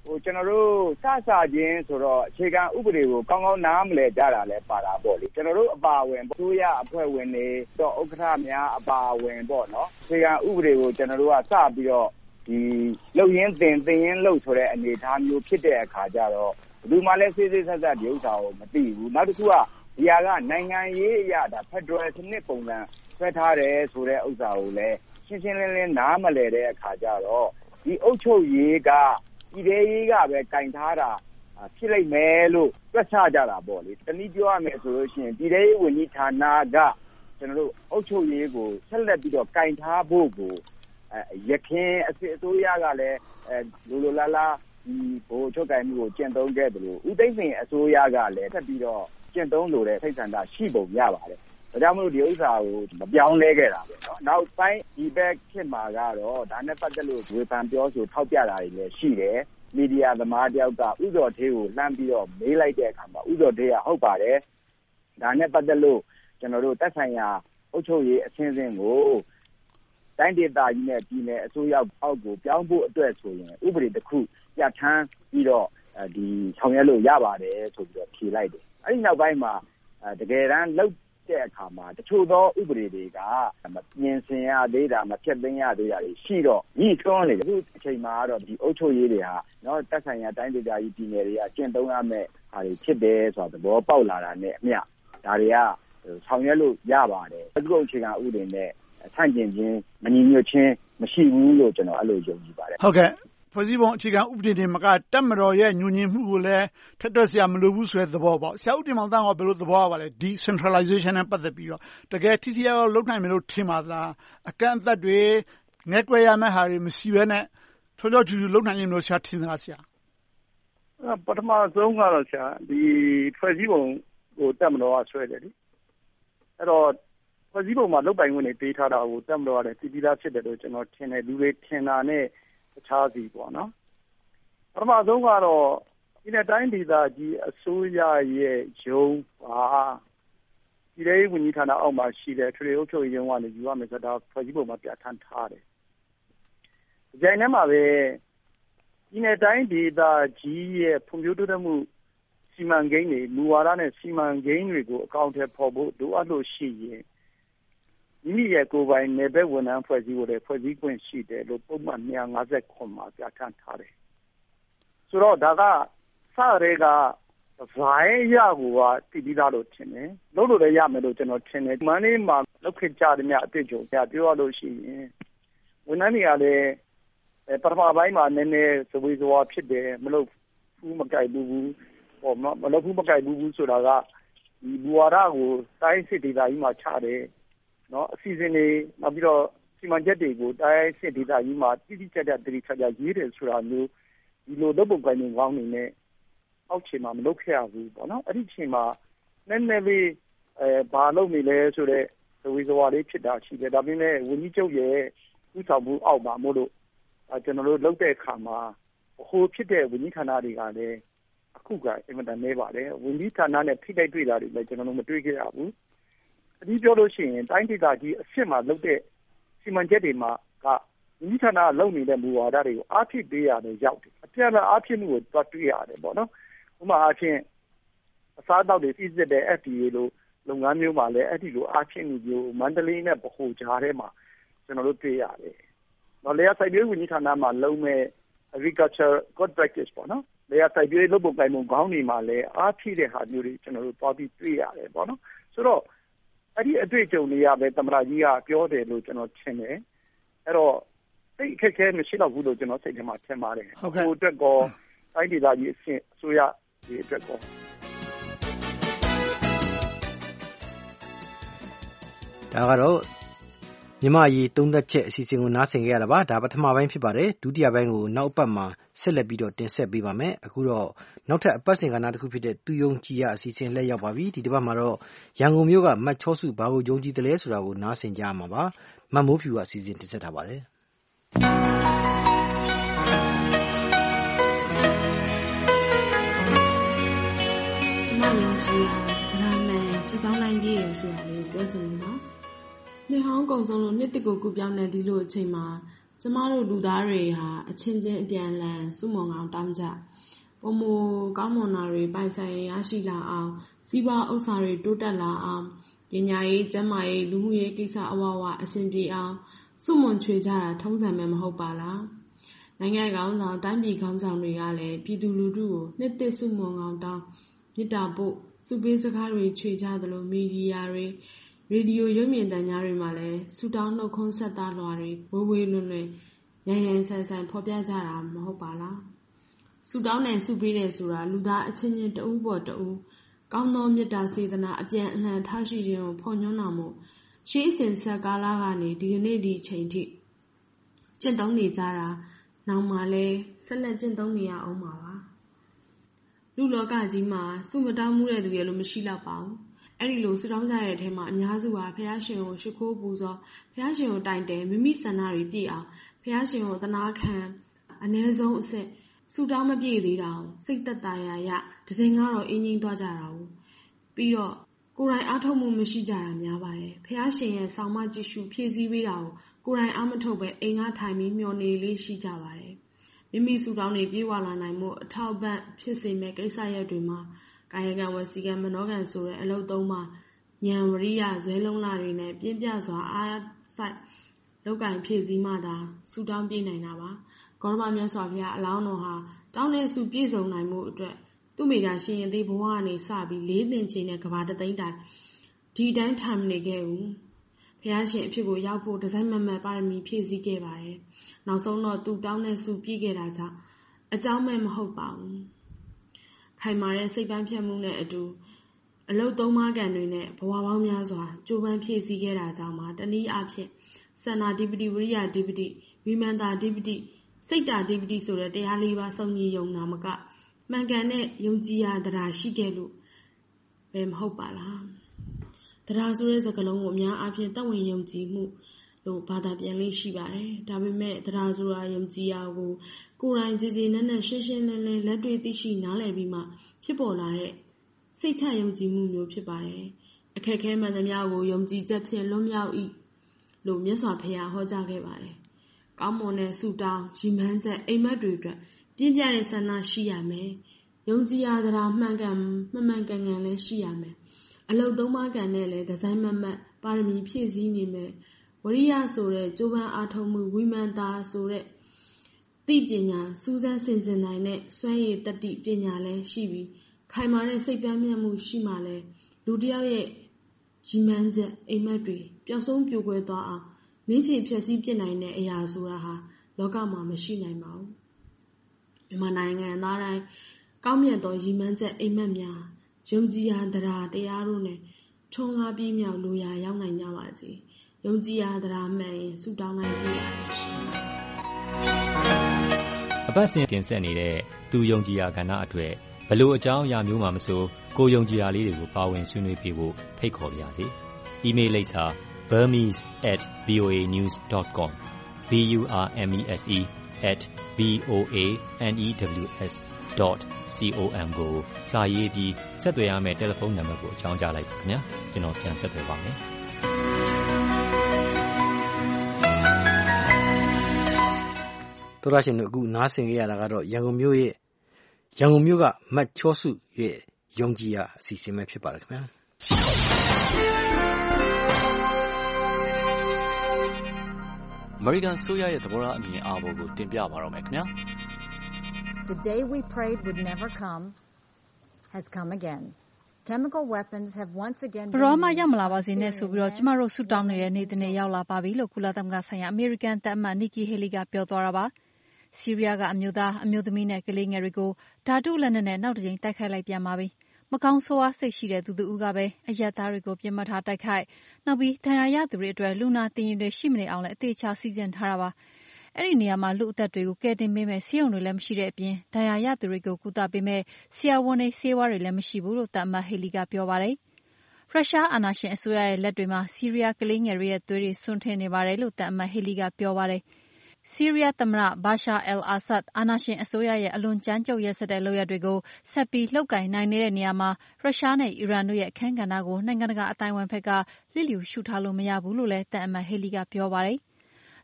ကျွန်တော်တို့စချင်းဆိုတော့အခြေခံဥပဒေကိုကောင်းကောင်းနားမလည်ကြတာလည်းပါတာပေါ့လေကျွန်တော်တို့အပါအဝင်အစိုးရအဖွဲ့ဝင်တွေတော့ဥက္ကဋ္ဌများအပါအဝင်ပေါ့နော်အခြေခံဥပဒေကိုကျွန်တော်တို့ကစပြီးတော့ဒီလုံရင်းသင်ရင်းလို့ဆိုတဲ့အနေအထားမျိုးဖြစ်တဲ့အခါကျတော့ဘယ်သူမှလည်းစိတ်ဆက်ဆက်ဒီဥစ္စာကိုမသိဘူးနောက်တစ်ခုကဒီဟာကနိုင်ငံရေးအရဒါဖက်ဒရယ်စနစ်ပုံစံဆွဲထားတယ်ဆိုတဲ့ဥစ္စာကိုလည်းရှင်းရှင်းလင်းလင်းနားမလည်တဲ့အခါကျတော့ဒီအုပ်ချုပ်ရေးကပြည်ထောင်ရေးကပဲကင်ထားတာဖြစ်လိုက်မယ်လို့တွက်ဆကြတာပေါ့လေတနည်းပြောရမယ်ဆိုလို့ရှိရင်ပြည်ထောင်ရေးဝန်ကြီးဌာနကကျွန်တော်တို့အုပ်ချုပ်ရေးကိုဆက်လက်ပြီးတော့ကင်ထားဖို့ကိုရခင်အစိုးရကလည်းလိုလားလားဒီဘိုးချုပ်ကင်မှုကိုကျင့်သုံးခဲ့တယ်လို့ဦးသိန်းစိန်အစိုးရကလည်းထပ်ပြီးတော့ကျင့်သုံးလို့တဲ့စိတ်ဆန္ဒရှိပုံရပါတယ်ဒါကြောင့်မလို့ဒီဥစ္စာကိုမပြောင်းလဲခဲ့တာပဲเนาะနောက်ပိုင်းဒီဘက်ဖြစ်မှာကတော့ဒါနဲ့ပတ်သက်လို့ဝေဖန်ပြောဆိုထောက်ပြတာတွေလည်းရှိတယ်မီဒီယာသမားတယောက်ကဥစော်သေးကိုလှမ်းပြီးတော့မေးလိုက်တဲ့အခါမှာဥစော်သေးကဟုတ်ပါတယ်ဒါနဲ့ပတ်သက်လို့ကျွန်တော်တို့တက်ဆိုင်ရာအုပ်ချုပ်ရေးအချင်းချင်းကိုတိုင်းဒေသကြီးနဲ့ပြည်နယ်အစိုးရအောက်ကိုပြောင်းဖို့အတွက်ဆိုရင်ဥပဒေတစ်ခုပြဋ္ဌာန်းပြီးတော့ဒီဆောင်ရွက်လို့ရပါတယ်ဆိုပြီးတော့ဖြေလိုက်တယ်အဲဒီနောက်ပိုင်းမှာတကယ်တမ်းလောက်တဲ့အခါမှာတချို့သောဥပဒေတွေကမပြင်ဆင်ရသေးတာမဖြတ်သိမ်းရသေးတာတွေရှိတော့ညှိတွန်းနေတယ်အခုအချိန်မှာကတော့ဒီအုပ်ချုပ်ရေးတွေဟာနော်တက်ဆိုင်ရာတိုင်းဒေသကြီးပြည်နယ်တွေကကျင့်သုံးရမယ့်ဟာတွေဖြစ်တယ်ဆိုတော့သဘောပေါက်လာတာနဲ့အမျှဒါတွေကဆောင်ရွက်လို့ရပါတယ်အခုအခြေခံဥပဒေနဲ့ဆန့်ကျင်ခြင်းမညီညွတ်ခြင်းမရှိဘူးလို့ကျွန်တော်အဲ့လိုယုံကြည်ပါတယ်ဟုတ်ကဲ့ဖွဲ့စည်းပုံအခြေခံဥပဒေတွေမှာတပ်မတော်ရဲ့ညွှန်ညင်မှုကိုလည်းထက်တွက်စရာမလိုဘူးဆိုတဲ့သဘောပေါ့ဆရာဦးတင်မောင်သန်းကဘယ်လိုသဘောရပါလဲ decentralization နဲ့ပတ်သက်ပြီးတော့တကယ်ထိထိရောက်ရောက်လုပ်နိုင်မယ်လို့ထင်ပါသလားအကန့်အသတ်တွေငဲ့ကွဲရမယ့်ဟာတွေမရှိဘဲနဲ့ထောထောထူထူလုပ်နိုင်ရင်လို့ဆရာထင်သလားဆရာပထမဆုံးကတော့ဆရာဒီဖွဲ့စည်းပုံကိုတပ်မတော်ကဆွဲတယ်လေအဲ့တော့ဖွဲ့စည်းပုံမှာလုပ်ပိုင်ခွင့်တွေပေးထားတာကိုတပ်မတော်ကလည်းပြည်သားဖြစ်တယ်လို့ကျွန်တော်ထင်တယ်လူတွေထင်တာနဲ့တခြားစီပေါ့နော်ပထမဆုံးကတော့ဒီနေ့တိုင်းဒေသကြီးအစိုးရရဲ့ရုံးပါပြည်ထောင်ရေးဝန်ကြီးဌာနအောက်မှာရှိတဲ့ထွေထွေအုပ်ချုပ်ရေးရုံးကနေယူရမယ်ဆိုတာဖွဲ့စည်းပုံမှာပြဋ္ဌာန်းထားတယ်ဒီကြိုင်ထဲမှာပဲဒီနေ့တိုင်းဒေသကြီးရဲ့ဖွံ့ဖြိုးတိုးတက်မှုစီမံကိန်းတွေမူဝါဒနဲ့စီမံကိန်းတွေကိုအကောင့်ထဲပေါ်ဖို့လိုအပ်လို့ရှိရင်မိမိရဲ့ကိုယ်ပိုင်နယ်ဘက်ဝန်ထမ်းဖွဲ့စည်းကိုလည်းဖွဲ့စည်းခွင့်ရှိတယ်လို့ပုံမှန်259မှာပြဋ္ဌာန်းထားတယ်ဆိုတော့ဒါကစရဲကဇိုင်းရကိုကတည်ပြီးသားလို့ထင်တယ်လို့လို့လည်းရမယ်လို့ကျွန်တော်ထင်တယ်မန္တလေးမှာလောက်ခေကြတဲ့မြအတွေ့အကြုံပြပြောရလို့ရှိရင်ဝန်ထမ်းတွေကလည်းပထမပိုင်းမှာနည်းနည်းစဝေးစွာဖြစ်တယ်မလို့ဘူးမကြိုက်ဘူးဟောမလို့ဘူးမကြိုက်ဘူးဆိုတာကဒီဘူဝါဒကိုတိုင်းစစ်ဒေသကြီးမှာချတယ်နော်အစီအစဉ်တွေနောက်ပြီးတော့စီမံချက်တွေကိုတိုင်းစစ်ဒေသကြီးမှာတိတိကျကျတတိကျကျရေးတယ်ဆိုတာမျိုးဒီလိုလုပ်ပုံကိုင်းနေကောင်းနေနဲ့အောက်ခြေမှာမလုပ်ခဲ့ရဘူးပေါ့နော်အဲ့ဒီချိန်မှာနည်းနည်းလေးဘာလုပ်နေလဲဆိုတော့သဝေဇဝါလေးဖြစ်တာရှိတယ်ဒါပေမဲ့ဝန်ကြီးချုပ်ရဲ့ဥဆောင်မှုအောက်မှာမို့လို့ကျွန်တော်တို့လုပ်တဲ့အခါမှာဟိုဖြစ်တဲ့ဝန်ကြီးဌာနတွေကလည်းအခုကအင်မတန်နေပါတယ်ဝန်ကြီးဌာနနဲ့ထိတိုက်တွေ့တာတွေလည်းကျွန်တော်တို့မတွေ့ခဲ့ရဘူးအဒီပြောလို့ရှိရင်တိုင်းဒေသကြီးအစ်စ်မှာလုပ်တဲ့စီမံချက်တွေမှာကဝန်ကြီးဌာနလုပ်နေတဲ့မူဝါဒတွေကိုအားဖြည့်ပေးရတယ်ရောက်တယ်အပြည့်အဝအားဖြည့်မှုကိုတွတ်တွေ့ရတယ်ပေါ့နော်ဥပမာအားဖြင့်အစားအသောက်တွေပြည်စစ်တဲ့ FDA လို့လုပ်ငန်းမျိုးမှာလည်းအဲ့ဒီလိုအားဖြည့်မှုမျိုးမန္တလေးနဲ့ဗဟိုကြားထဲမှာကျွန်တော်တို့တွေ့ရတယ်နော်လေယာစိုက်ပျိုးရေးဝန်ကြီးဌာနမှာလုပ်မဲ့ agriculture good practice ပေါ့နော်လေယာစိုက်ပျိုးရေးလုပ်ပုံကိုင်ပုံခေါင်းတွေမှာလည်းအားဖြည့်တဲ့ဟာမျိုးတွေကျွန်တော်တို့တွားပြီးတွေ့ရတယ်ပေါ့နော်ဆိုတော့အဲ့ဒီအတွေ့အကြုံတွေကပဲသမ္မတကြီးကပြောတယ်လို့ကျွန်တော်ထင်တယ်အဲ့တော့စိတ်အခက်အခဲမရှိတော့ဘူးလို့ကျွန်တော်စိတ်ထဲမှာထင်ပါတယ်ဟိုအတွက်ကောတိုင်းဒေသကြီးအစိုးရဒီအတွက်ကောဒါကတော့မြန်မာရေးသုံးသက်ချက်အစီအစဉ်ကိုနားဆင်ကြရတာပါဒါပထမပိုင်းဖြစ်ပါတယ်ဒုတိယပိုင်းကိုနောက်အပတ်မှာဆက်လက်ပြီးတော့တင်ဆက်ပေးပါမယ်အခုတော့နောက်ထပ်အပတ်စဉ်ကဏ္ဍတစ်ခုဖြစ်တဲ့သူယုံကြည်ရအစီအစဉ်လက်ရောက်ပါပြီဒီတစ်ပတ်မှာတော့ရန်ကုန်မြို့ကမတ်ချောစုဘာကိုယုံကြည်တယ်လဲဆိုတာကိုနားဆင်ကြရမှာပါမတ်မိုးဖြူကအစီအစဉ်တင်ဆက်ထားပါတယ်ကျွန်မယုံကြည်ရဒနာမှန်စီပေါင်းတိုင်းပြည့်ရဆိုတာလေးပြောချင်တယ်နော်နှစ်ဟောင်းကုံဆုံးလို့နှစ်တစ်ကိုကူပြောင်းတဲ့ဒီလိုအချိန်မှာကျကျမတို့လူသားတွေဟာအချင်းချင်းအပြန်အလှန်စုမုံအောင်တောင်းကြပုံမကောင်းမွန်တာတွေပိုင်ဆိုင်ရရှိလာအောင်စီးပွားဥစ္စာတွေတိုးတက်လာအောင်ပညာရေးကျန်းမာရေးလူမှုရေးကိစ္စအဝဝအဆင်ပြေအောင်စုမုံချွေကြတာထုံးစံပဲမဟုတ်ပါလားနိုင်ငံကောင်းဆောင်တိုင်းပြည်ကောင်းဆောင်တွေကလည်းပြည်သူလူထုကိုနှစ်သက်စုမုံအောင်တောင်းမြစ်တာပို့စုပေးစကားတွေချွေကြသလိုမီဒီယာတွေရေဒီယိုရုပ်မြင်သံကြားတွေမှာလည်းစူတောင်းနှုတ်ခွန်းဆက်သားလွှာတွေဝေဝေလွန်လွင်ရန်ရန်ဆန်ဆန်ဖော်ပြကြတာမဟုတ်ပါလားစူတောင်းနဲ့စုပေးတယ်ဆိုတာလူသားအချင်းချင်းတဦးပေါ်တဦးကောင်းသောမေတ္တာစေတနာအပြန်အလှန်ထားရှိခြင်းကိုဖော်ညွှန်းတာမို့ရှေးအစဉ်ဆက်ကာလကနေဒီကနေ့ဒီချိန်ထိကျင့်သုံးနေကြတာနောက်မှလည်းဆက်လက်ကျင့်သုံးနေရအောင်ပါလူလောကကြီးမှာစုမတောင်းမှုတဲ့သူရဲ့လို့မရှိတော့ပါဘူးအဲ့ဒီလိုစုတောင်းကြတဲ့အထဲမှာအများစုဟာဘုရားရှင်ကိုရှိခိုးပူဇော်ဘုရားရှင်ကိုတိုင်တယ်မိမိဆန္ဒတွေပြည့်အောင်ဘုရားရှင်ကိုသနာခံအ ਨੇ ဆုံးအစစ်စုတောင်းမပြည့်သေးတာကိုစိတ်သက်သာရတည်ကတော့အင်းကြီးသွားကြတာကိုပြီးတော့ကိုယ်တိုင်အားထုတ်မှုမရှိကြတာများပါတယ်ဘုရားရှင်ရဲ့ဆောင်းမကြည့်ရှုဖြည့်ဆည်းပေးတာကိုကိုယ်တိုင်အားမထုတ်ပဲအိမ်ကထိုင်ပြီးမျှော်နေလေးရှိကြပါတယ်မိမိစုတောင်းနေပြေးဝလာနိုင်မှုအထောက်ပံ့ဖြစ်စေမဲ့ကိစ္စရပ်တွေမှာကာယကံဝစီကံမနောကံဆိုတဲ့အလုပ်သုံးပါဉာဏ်ဝရိယဇွဲလုံးလာတွေနဲ့ပြင်းပြစွာအားဆိုင်လောက်ကံဖြည့်စည်းမှသာစုတောင်းပြေးနိုင်တာပါဂေါရမမြတ်စွာဘုရားအလောင်းတော်ဟာတောင်းတဲ့စုပြည့်စုံနိုင်မှုအတွက်သူ့မိသားရှင်ရင်သေးဘဝကနေစပြီး၄သင်ချိန်နဲ့ကဘာတသိန်းတိုင်ဒီတိုင်းထိုင်နေခဲ့ဦးဘုရားရှင်အဖြစ်ကိုရောက်ဖို့ဒီဇိုင်းမမတ်ပါရမီဖြည့်ဆည်းခဲ့ပါတယ်နောက်ဆုံးတော့သူတောင်းတဲ့စုပြည့်ခဲ့တာကြောင့်အကြောင်းမဲ့မဟုတ်ပါဘူးခိုင်မာတဲ့စိတ်ပန်းဖြတ်မှုနဲ့အတူအလုတ်သုံးပါးကံတွေနဲ့ဘဝပေါင်းများစွာကြိုးပမ်းဖြည့်ဆည်းခဲ့တာကြောင့်မှတနည်းအားဖြင့်စန္နာဓိပတိဝိရိယဓိပတိဝိမန္တာဓိပတိစိတ်တာဓိပတိဆိုတဲ့တရားလေးပါးစုံညီယုံနာမကမှန်ကန်တဲ့ယုံကြည်ရာတရားရှိခဲ့လို့ပဲမဟုတ်ပါလားတရားဆိုတဲ့စကားလုံးကိုအများအားဖြင့်တတ်ဝင်ယုံကြည်မှုလို့ဘာသာပြန်လေးရှိပါတယ်ဒါပေမဲ့တရားဆိုတာယုံကြည်ရာကိုကိုယ်တိုင်ကြည်ကြည်နက်နက်ရှင်းရှင်းလင်းလင်းလက်တွေ့သိရှိနားလည်ပြီးမှဖြစ်ပေါ်လာတဲ့စိတ်ချယုံကြည်မှုမျိုးဖြစ်ပါတယ်အခက်ခဲမှန်သမျှကိုယုံကြည်ချက်ဖြင့်လွတ်မြောက်၏လို့မြတ်စွာဘုရားဟောကြားခဲ့ပါတယ်ကောင်းမွန်တဲ့ဆုတောင်းရည်မှန်းချက်အိမ်မက်တွေအတွက်ပြင်းပြတဲ့ဆန္ဒရှိရမယ်ယုံကြည်ရာတရားမှန်ကန်လည်းရှိရမယ်အလုတ်သုံးပါးကံနဲ့လည်းဒီဇိုင်းမတ်ပါရမီဖြည့်ဆည်းနေမယ်ဝရိယဆိုတဲ့ကြိုးပမ်းအားထုတ်မှုဝိမာန်တာဆိုတဲ့သိပညာစူးစမ်းဆင်ခြင်နိုင်တဲ့စွမ်းရည်တတိပညာလည်းရှိပြီးခိုင်မာတဲ့စိတ်ပန်းမြတ်မှုရှိမှလည်းလူတစ်ယောက်ရဲ့ရည်မှန်းချက်အိမ်မက်တွေပျောက်ဆုံးပြိုကွဲသွားအောင်နင်းချေဖြည့်ဆည်းပြစ်နိုင်တဲ့အရာဆိုတာဟာလောကမှာမရှိနိုင်ပါဘူးမြန်မာနိုင်ငံသားတိုင်းကောင်းမြတ်သောရည်မှန်းချက်အိမ်မက်များယုံကြည်ရာတရားတို့နဲ့ထွန်းကားပြီးမြောက်လိုရာရောက်နိုင်ကြပါစေယုံကြည်ရာတရားမှန်ရင်ဆုတောင်းနိုင်ကြပါရှင်အပတ်စဉ်တင်ဆက်နေတဲ့သူယုံကြည်ရာကဏ္ဍအတွက်ဘလို့အကြောင်းအရာမျိုးမှမဆိုကိုယုံကြည်ရာလေးတွေကိုပါဝင်ဆွေးနွေးပေးဖို့ဖိတ်ခေါ်ပါရစေ။ email လိပ်စာ burmese@voanews.com burmese@voanews.com ကိုစာရေးပြီးဆက်သွယ်ရမယ့်တယ်လီဖုန်းနံပါတ်ကိုအကြောင်းကြားလိုက်ပါခင်ဗျာကျွန်တော်ပြန်ဆက်သွယ်ပါမယ်တော်ရရှင်တို့အခုနားဆင်ကြရတာကတော့ရန်ကုန်မြို့ကမတ်ချောစုရဲ့ယုံကြည်ရာအစီအစဉ်ပဲဖြစ်ပါတယ်ခင်ဗျာအမေရိကန်ဆိုရရဲ့သဘောထားအမြင်အာဘော်ကိုတင်ပြပါတော့မယ်ခင်ဗျာ The day we prayed would never come has come again. Chemical weapons have once again been ဘရောမရောက်မလာပါစေနဲ့ဆိုပြီးတော့ကျမတို့ဆူတောင်းနေတဲ့နေ့တစ်နေ့ရောက်လာပါပြီလို့ကုလသမဂ္ဂဆိုင်ရာအမေရိကန်တပ်အမတ်နီကီဟေလီကပြောသွားတာပါဆီးရီးယားကအမျိုးသားအမျိုးသမီးနဲ့ကလေးငယ်တွေကိုဓာတုလက်နက်နဲ့နောက်တစ်ကြိမ်တိုက်ခိုက်လိုက်ပြန်ပါပြီမကောင်းဆိုးဝါးစိတ်ရှိတဲ့သူတို့ကပဲအရက်သားတွေကိုပြစ်မှတ်ထားတိုက်ခိုက်နောက်ပြီးဒဏ်ရာရသူတွေအတွက်လူနာတင်ရင်တွေရှိမနေအောင်လည်းအသေးချာစီစဉ်ထားတာပါအဲ့ဒီနေရာမှာလူအသက်တွေကိုကယ်တင်ပေးမဲ့ဆေးရုံတွေလည်းမရှိတဲ့အပြင်ဒဏ်ရာရသူတွေကိုကုသပေးမဲ့ဆရာဝန်တွေဆေးဝါးတွေလည်းမရှိဘူးလို့တပ်မဟေလီကပြောပါတယ်ရုရှားအာဏာရှင်အစိုးရရဲ့လက်တွေမှာဆီးရီးယားကလေးငယ်တွေရဲ့သွေးတွေဆွန့်ထင်းနေပါတယ်လို့တပ်မဟေလီကပြောပါတယ်ဆီးရီးယားသမ္မတဘာရှာအယ်အာဆတ်အာဏာရှင်အစိုးရရဲ့အလွန်ကြမ်းကြုတ်ရက်စက်တဲ့လုပ်ရပ်တွေကိုဆက်ပြီးလှုပ်ကိုင်နိုင်နေတဲ့နေရာမှာရုရှားနဲ့အီရန်တို့ရဲ့အခန်းကဏ္ဍကိုနိုင်ငံတကာအတိုင်းအဝန်ဘက်ကလျှို့ရှုထားလို့မရဘူးလို့လည်းတပ်အမတ်ဟေလီကပြောပါတယ်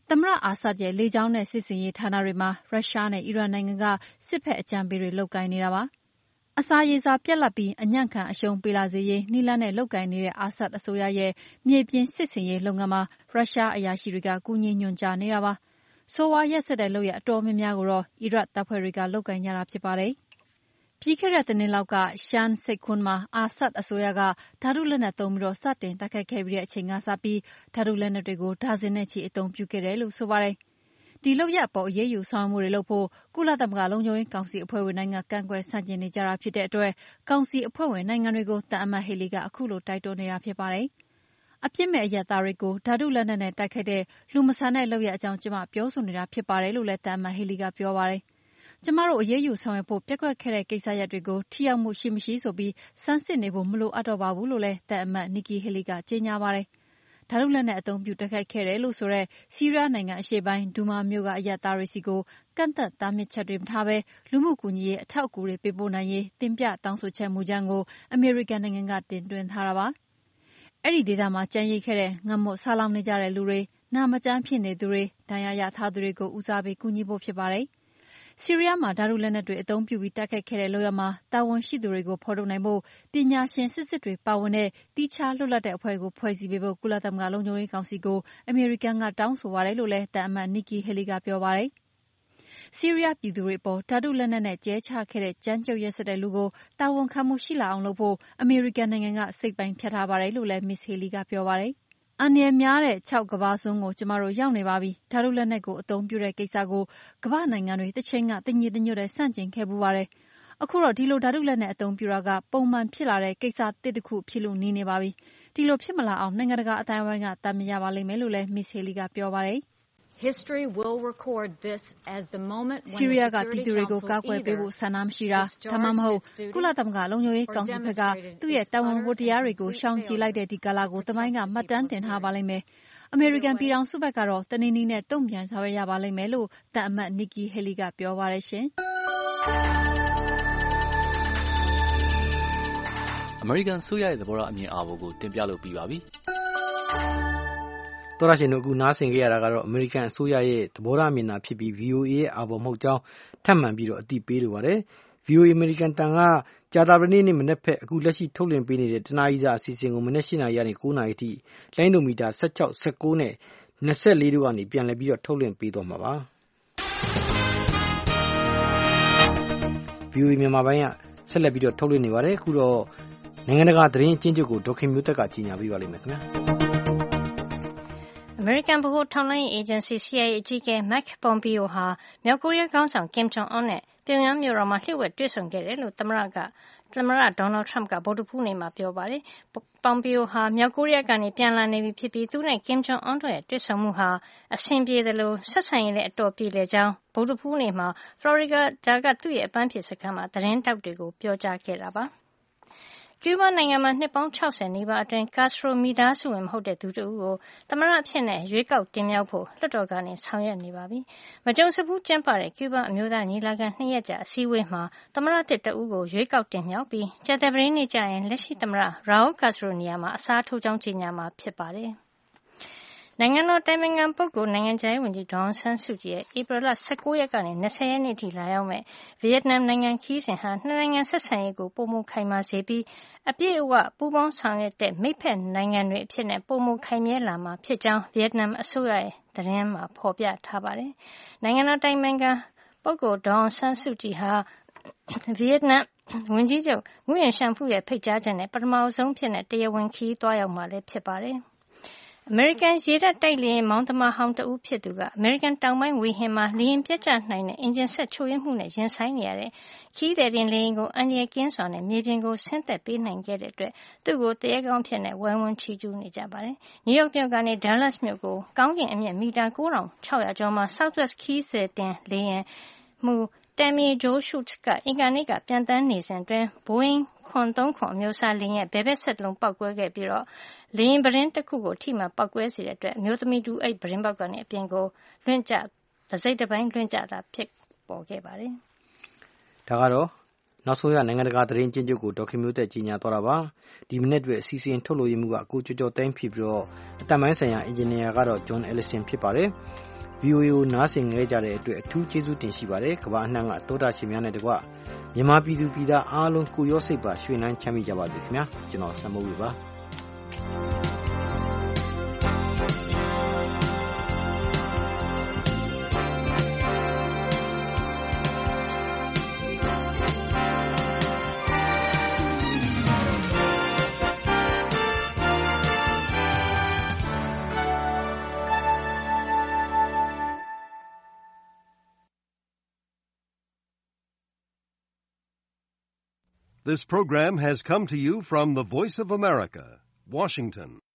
သမ္မတအာဆတ်ရဲ့လေကြောင်းနဲ့စစ်စင်ရေးဌာနတွေမှာရုရှားနဲ့အီရန်နိုင်ငံကစစ်ဘက်အကြံပေးတွေလုပ်ကိုင်နေတာပါ။အစာရေစာပြတ်လပ်ပြီးအညံ့ခံအရှုံးပေးလာစေရေးနည်းလမ်းနဲ့လုပ်ကိုင်နေတဲ့အာဆတ်အစိုးရရဲ့မြေပြင်စစ်စင်ရေးလုပ်ငန်းမှာရုရှားအရာရှိတွေကကူညီညွှန်ကြားနေတာပါ။ဆိုဝါရက်စက်တဲ့လုပ်ရအတော်များများကိုတော့အီရတ်တပ်ဖွဲ့တွေကလုပ်ကိုင်ကြတာဖြစ်ပါတယ်။ပြီးခဲ့တဲ့သတင်းလောက်ကရှမ်စိတ်ခွန်းမှာအာဆတ်အစိုးရကဓာတုလက်နက်သုံးပြီးစတင်တိုက်ခိုက်ခဲ့ပြီးတဲ့အချိန်ကစပြီးဓာတုလက်နက်တွေကိုဒါဇင်နဲ့ချီအသုံးပြုခဲ့တယ်လို့ဆိုပါတယ်။ဒီလုပ်ရပ်အပေါ်အရေးယူဆောင်ရွက်မှုတွေလုပ်ဖို့ကုလသမဂ္ဂလုံခြုံရေးကောင်စီအဖွဲ့ဝင်နိုင်ငံကန့်ကွက်ဆန့်ကျင်နေကြတာဖြစ်တဲ့အတွက်ကောင်စီအဖွဲ့ဝင်နိုင်ငံတွေကိုသံအမတ်ဟေလီကအခုလိုတိုက်တွန်းနေတာဖြစ်ပါတယ်။အပြစ်မဲ့အရပ်သားတွေကိုဓာတုလက်နက်နဲ့တိုက်ခိုက်တဲ့လူမဆန်တဲ့လုပ်ရပ်အကြောင်းကျမပြောဆိုနေတာဖြစ်ပါတယ်လို့လည်းသံအမတ်ဟေလီကပြောပါတယ်။ကျမတို့အရေးယူဆောင်ရွက်ဖို့ပျက်ကွက်ခဲ့တဲ့ကိစ္စရပ်တွေကိုထိရောက်မှုရှိမရှိဆိုပြီးဆန်းစစ်နေဖို့မလိုအပ်တော့ပါဘူးလို့လည်းသံအမတ်နီကီဟေလီကကြေညာပါတယ်။ဓာတုလက်နက်အသုံးပြုတိုက်ခိုက်ခဲ့တယ်လို့ဆိုတဲ့ဆီးရီးယားနိုင်ငံအရှေ့ပိုင်းဒူမာမြို့ကအရပ်သားတွေစီကိုကန့်သက်တားမြစ်ချက်တွေမထားဘဲလူမှုကူညီရေးအထောက်အကူတွေပေးပို့နိုင်ရေးတင်ပြတောင်းဆိုချက်မူကြမ်းကိုအမေရိကန်နိုင်ငံကတင်သွင်းထားတာပါ။အဲ့ဒီဒေသမှာကြမ်းရိတ်ခဲ့တဲ့ငတ်မွတ်ဆာလောင်နေကြတဲ့လူတွေနာမကျန်းဖြစ်နေသူတွေဒဏ်ရာရထားသူတွေကိုဦးစားပေးကူညီဖို့ဖြစ်ပါတယ်။ဆီးရီးယားမှာဓာတုလက်နက်တွေအသုံးပြုပြီးတိုက်ခိုက်ခဲ့တဲ့လုပ်ရပ်မှာတာဝန်ရှိသူတွေကိုဖော်ထုတ်နိုင်ဖို့ပညာရှင်စစ်စစ်တွေပါဝင်တဲ့တိကျလွတ်လပ်တဲ့အဖွဲ့ကိုဖွဲ့စည်းပေးဖို့ကုလသမဂ္ဂလုံခြုံရေးကောင်စီကိုအမေရိကန်ကတောင်းဆိုပါတယ်လို့လည်းသံအမတ်နီကီဟေလီကပြောပါတယ်။ဆီးရီးယားပြည်သူတွေအပေါ်ဓာတုလက်နက်နဲ့ကျဲချခဲ့တဲ့ကြမ်းကြုတ်ရက်စက်တဲ့လူကိုတာဝန်ခံမှုရှိလာအောင်လုပ်ဖို့အမေရိကန်နိုင်ငံကစိတ်ပိုင်းဖြတ်ထားပါတယ်လို့လည်းမစ္စဟေလီကပြောပါတယ်။အန္တရာယ်များတဲ့6ကမ္ဘာစွန်းကိုကျမတို့ရောက်နေပါပြီ။ဓာတုလက်နက်ကိုအသုံးပြုတဲ့ကိစ္စကိုကမ္ဘာနိုင်ငံတွေတစ်ချိန်ကတညီတညွတ်တဲ့ဆန့်ကျင်ခဲ့ပူပါတယ်။အခုတော့ဒီလိုဓာတုလက်နက်အသုံးပြုတာကပုံမှန်ဖြစ်လာတဲ့ကိစ္စတစ်ခုဖြစ်လို့နေပါပြီ။ဒီလိုဖြစ်မလာအောင်နိုင်ငံတကာအတိုင်းအဝိုင်းကတားမြစ်ရပါလိမ့်မယ်လို့လည်းမစ္စဟေလီကပြောပါတယ်။ History will record this as the moment when ဆီးရီးယားကပြည်သူတွေကိုကာကွယ်ပေးဖို့ဆန္ဒမရှိတာဒါမှမဟုတ်ကုလသမဂ္ဂလုံခြုံရေးကောင်စီဘက်ကသူ့ရဲ့တာဝန်ဝတ္တရားတွေကိုရှောင်ကြဉ်လိုက်တဲ့ဒီကာလကိုသမိုင်းကမှတ်တမ်းတင်ထားပါလိမ့်မယ်။အမေရိကန်ပြည်ထောင်စုဘက်ကတော့တနည်းနည်းနဲ့တုံ့ပြန်ဆောင်ရွက်ရပါလိမ့်မယ်လို့သံအမတ်နီကီဟေလီကပြောပါတယ်ရှင်။အမေရိကန်ဆိုရရဲ့သဘောထားအမြင်အာဘော်ကိုတင်ပြလို့ပြီးပါပြီ။တော်ရရှင်တို့အခုနားဆင်ခဲ့ရတာကတော့အမေရိကန်အစိုးရရဲ့သဘောထားအမြင်သာဖြစ်ပြီး VOA ရဲ့အာဘော်မဟုတ်ကြောင်းထပ်မံပြီးတော့အသိပေးလိုပါတယ်။ VOA အမေရိကန်တန်ကကြာသပတေးနေ့မနေ့ဖက်အခုလက်ရှိထုတ်လွှင့်ပေးနေတဲ့တနားရီစာအစီအစဉ်ကိုမနေ့၈နာရီကနေ9နာရီထိလိုင်းဒိုမီတာ16 19နဲ့24တို့ကနေပြန်လည်ပြီးတော့ထုတ်လွှင့်ပေးသွားမှာပါ။ VOA မြန်မာပိုင်းကဆက်လက်ပြီးတော့ထုတ်လွှင့်နေပါတယ်အခုတော့နိုင်ငံတကာသတင်းအကျဉ်းချုပ်ကိုဒေါခင်မျိုးသက်ကကြီးညာပေးပါလိမ့်မယ်ခင်ဗျာ။အမေရိကန်ဗဟိုထောက်လှမ်းရေးအေဂျင်စီ CIA အကြီးအကဲ Mike Pompeo ဟာမြောက်ကိုရီးယားခေါင်းဆောင် Kim Jong Un နဲ့ပြုံယမ်းမြို့တော်မှာလျှို့ဝှက်တွေ့ဆုံခဲ့တယ်လို့သမ္မတ Donald Trump ကဗုဒ္ဓဟူးနေ့မှာပြောပါတယ်။ Pompeo ဟာမြောက်ကိုရီးယားကနေပြန်လာနေပြီဖြစ်ပြီးသူနဲ့ Kim Jong Un တို့ရဲ့တွေ့ဆုံမှုဟာအဆင်ပြေသလိုဆက်ဆံရေးလည်းအတော်ပြေလည်ကြောင်းဗုဒ္ဓဟူးနေ့မှာဖလော်ရီဒါကသူ့ရဲ့အပန်းဖြေစခန်းမှာသတင်းထောက်တွေကိုပြောကြားခဲ့တာပါ။ကျူးဘားနိုင်ငံမှာနှစ်ပေါင်း60နီးပါးအတွင်းကာစထရိုမိသားစုဝင်မဟုတ်တဲ့သူတဦးကိုသမ္မတအဖြစ်ရွေးကောက်တင်မြှောက်ဖို့လွှတ်တော်ကနေဆောင်ရွက်နေပါပြီ။မကြုံစဖူးကျင်းပတဲ့ကျူးဘားအမျိုးသားညီလာခံ2ရက်ကြာအစည်းအဝေးမှာသမ္မတသစ်တဦးကိုရွေးကောက်တင်မြှောက်ပြီးကြာသပတေးနေ့ကျရင်လက်ရှိသမ္မတရာဟူးကာစထရိုနေရာမှာအစားထိုးကြောင်းကြေညာမှာဖြစ်ပါတယ်။နိုင်ငံတော်အတိုင်ပင်ခံပုဂ္ဂိုလ်နိုင်ငံခြားရေးဝန်ကြီးဒေါ်အောင်ဆန်းစုကြည်ရဲ့ဧပြီလ19ရက်ကနေ20ရက်နေ့ထိလာရောက်မယ့်ဗီယက်နမ်နိုင်ငံခရီးစဉ်ဟာနှစ်နိုင်ငံဆက်ဆံရေးကိုပိုမိုခိုင်မာစေပြီးအပြည့်အဝပူးပေါင်းဆောင်ရွက်တဲ့မိတ်ဖက်နိုင်ငံတွေအဖြစ်ပိုမိုခိုင်မြဲလာမှာဖြစ်ကြောင်းဗီယက်နမ်အစိုးရရဲ့သတင်းမှာဖော်ပြထားပါတယ်။နိုင်ငံတော်အတိုင်ပင်ခံပုဂ္ဂိုလ်ဒေါ်အောင်ဆန်းစုကြည်ဟာဗီယက်နမ်ဝန်ကြီးချုပ်ငွေ့ရန်ရှန်ဖူးရဲ့ဖိတ်ကြားချက်နဲ့ပထမဆုံးဖြစ်တဲ့တရားဝင်ခရီးသွားရောက်မှာလည်းဖြစ်ပါတယ်။အမေရိကန်ရေတပ်တိုက်လေယာဉ်မောင်းသမားဟောင်းတဦးဖြစ်သူကအမေရိကန်တောင်ပိုင်းဝေဟင်မှာလေယာဉ်ပျက်ကျနိုင်တဲ့အင်ဂျင်စက်ချို့ယွင်းမှုနဲ့ရင်ဆိုင်နေရတဲ့ခရီးသည်တင်လေယာဉ်ကိုအန္တရာယ်ကင်းစွာနဲ့မြေပြင်ကိုဆင်းသက်ပေးနိုင်ခဲ့တဲ့အတွက်သူ့ကိုတရေကောင်းဖြစ်နေဝိုင်းဝန်းချီးကျူးနေကြပါတယ်။နယူးယောက်မြို့ကနေ Dallas မြို့ကိုကောင်းကင်အမြင့်မီတာ9600ကျော်မှာ Southwest ခရီးသည်တင်လေယာဉ်မှူးTammy Jo Schultz ကအင်္ဂါနေ့ကပြန်တန်းနေစဉ်အတွင်း Boeing 737အမျိုးအစားလေယာဉ်ရဲ့ဘယ်ဘက်ဆက်လုံးပောက်ကွဲခဲ့ပြီးလေယာဉ်ပရင်းတစ်ခုကိုထိမှန်ပောက်ကွဲစေတဲ့အတွက်အမျိုးသမီးတူအဲ့ပရင်းပေါက်ကနေအပြင်ကိုလွင့်ကျတစိမ့်တစ်ပိုင်းလွင့်ကျတာဖြစ်ပေါ်ခဲ့ပါတယ်။ဒါကတော့နောက်ဆုံးရနိုင်ငံတကာသတင်းကျဉ်းချုပ်ကိုဒေါခင်မျိုးသက်ကြီးညာသွားတာပါ။ဒီမိနစ်အတွက်စီစဉ်ထုတ်လို့ရမှုကကိုကျော်ကျော်တိုင်းဖြစ်ပြီးတော့အတမိုင်းဆိုင်ရာအင်ဂျင်နီယာကတော့ John Ellison ဖြစ်ပါတယ်။ VOA ကိုနားဆင်ခဲ့ကြတဲ့အတွက်အထူးကျေးဇူးတင်ရှိပါတယ်ကမ္ဘာအနှံ့ကတောတာရှင်များနဲ့တကွမြန်မာပြည်သူပြည်သားအားလုံးကိုရောစိတ်ပါရွှေနှမ်းချမ်းမြေ့ကြပါစေခင်ဗျာကျွန်တော်စံမိုးဝေပါ This program has come to you from the Voice of America, Washington.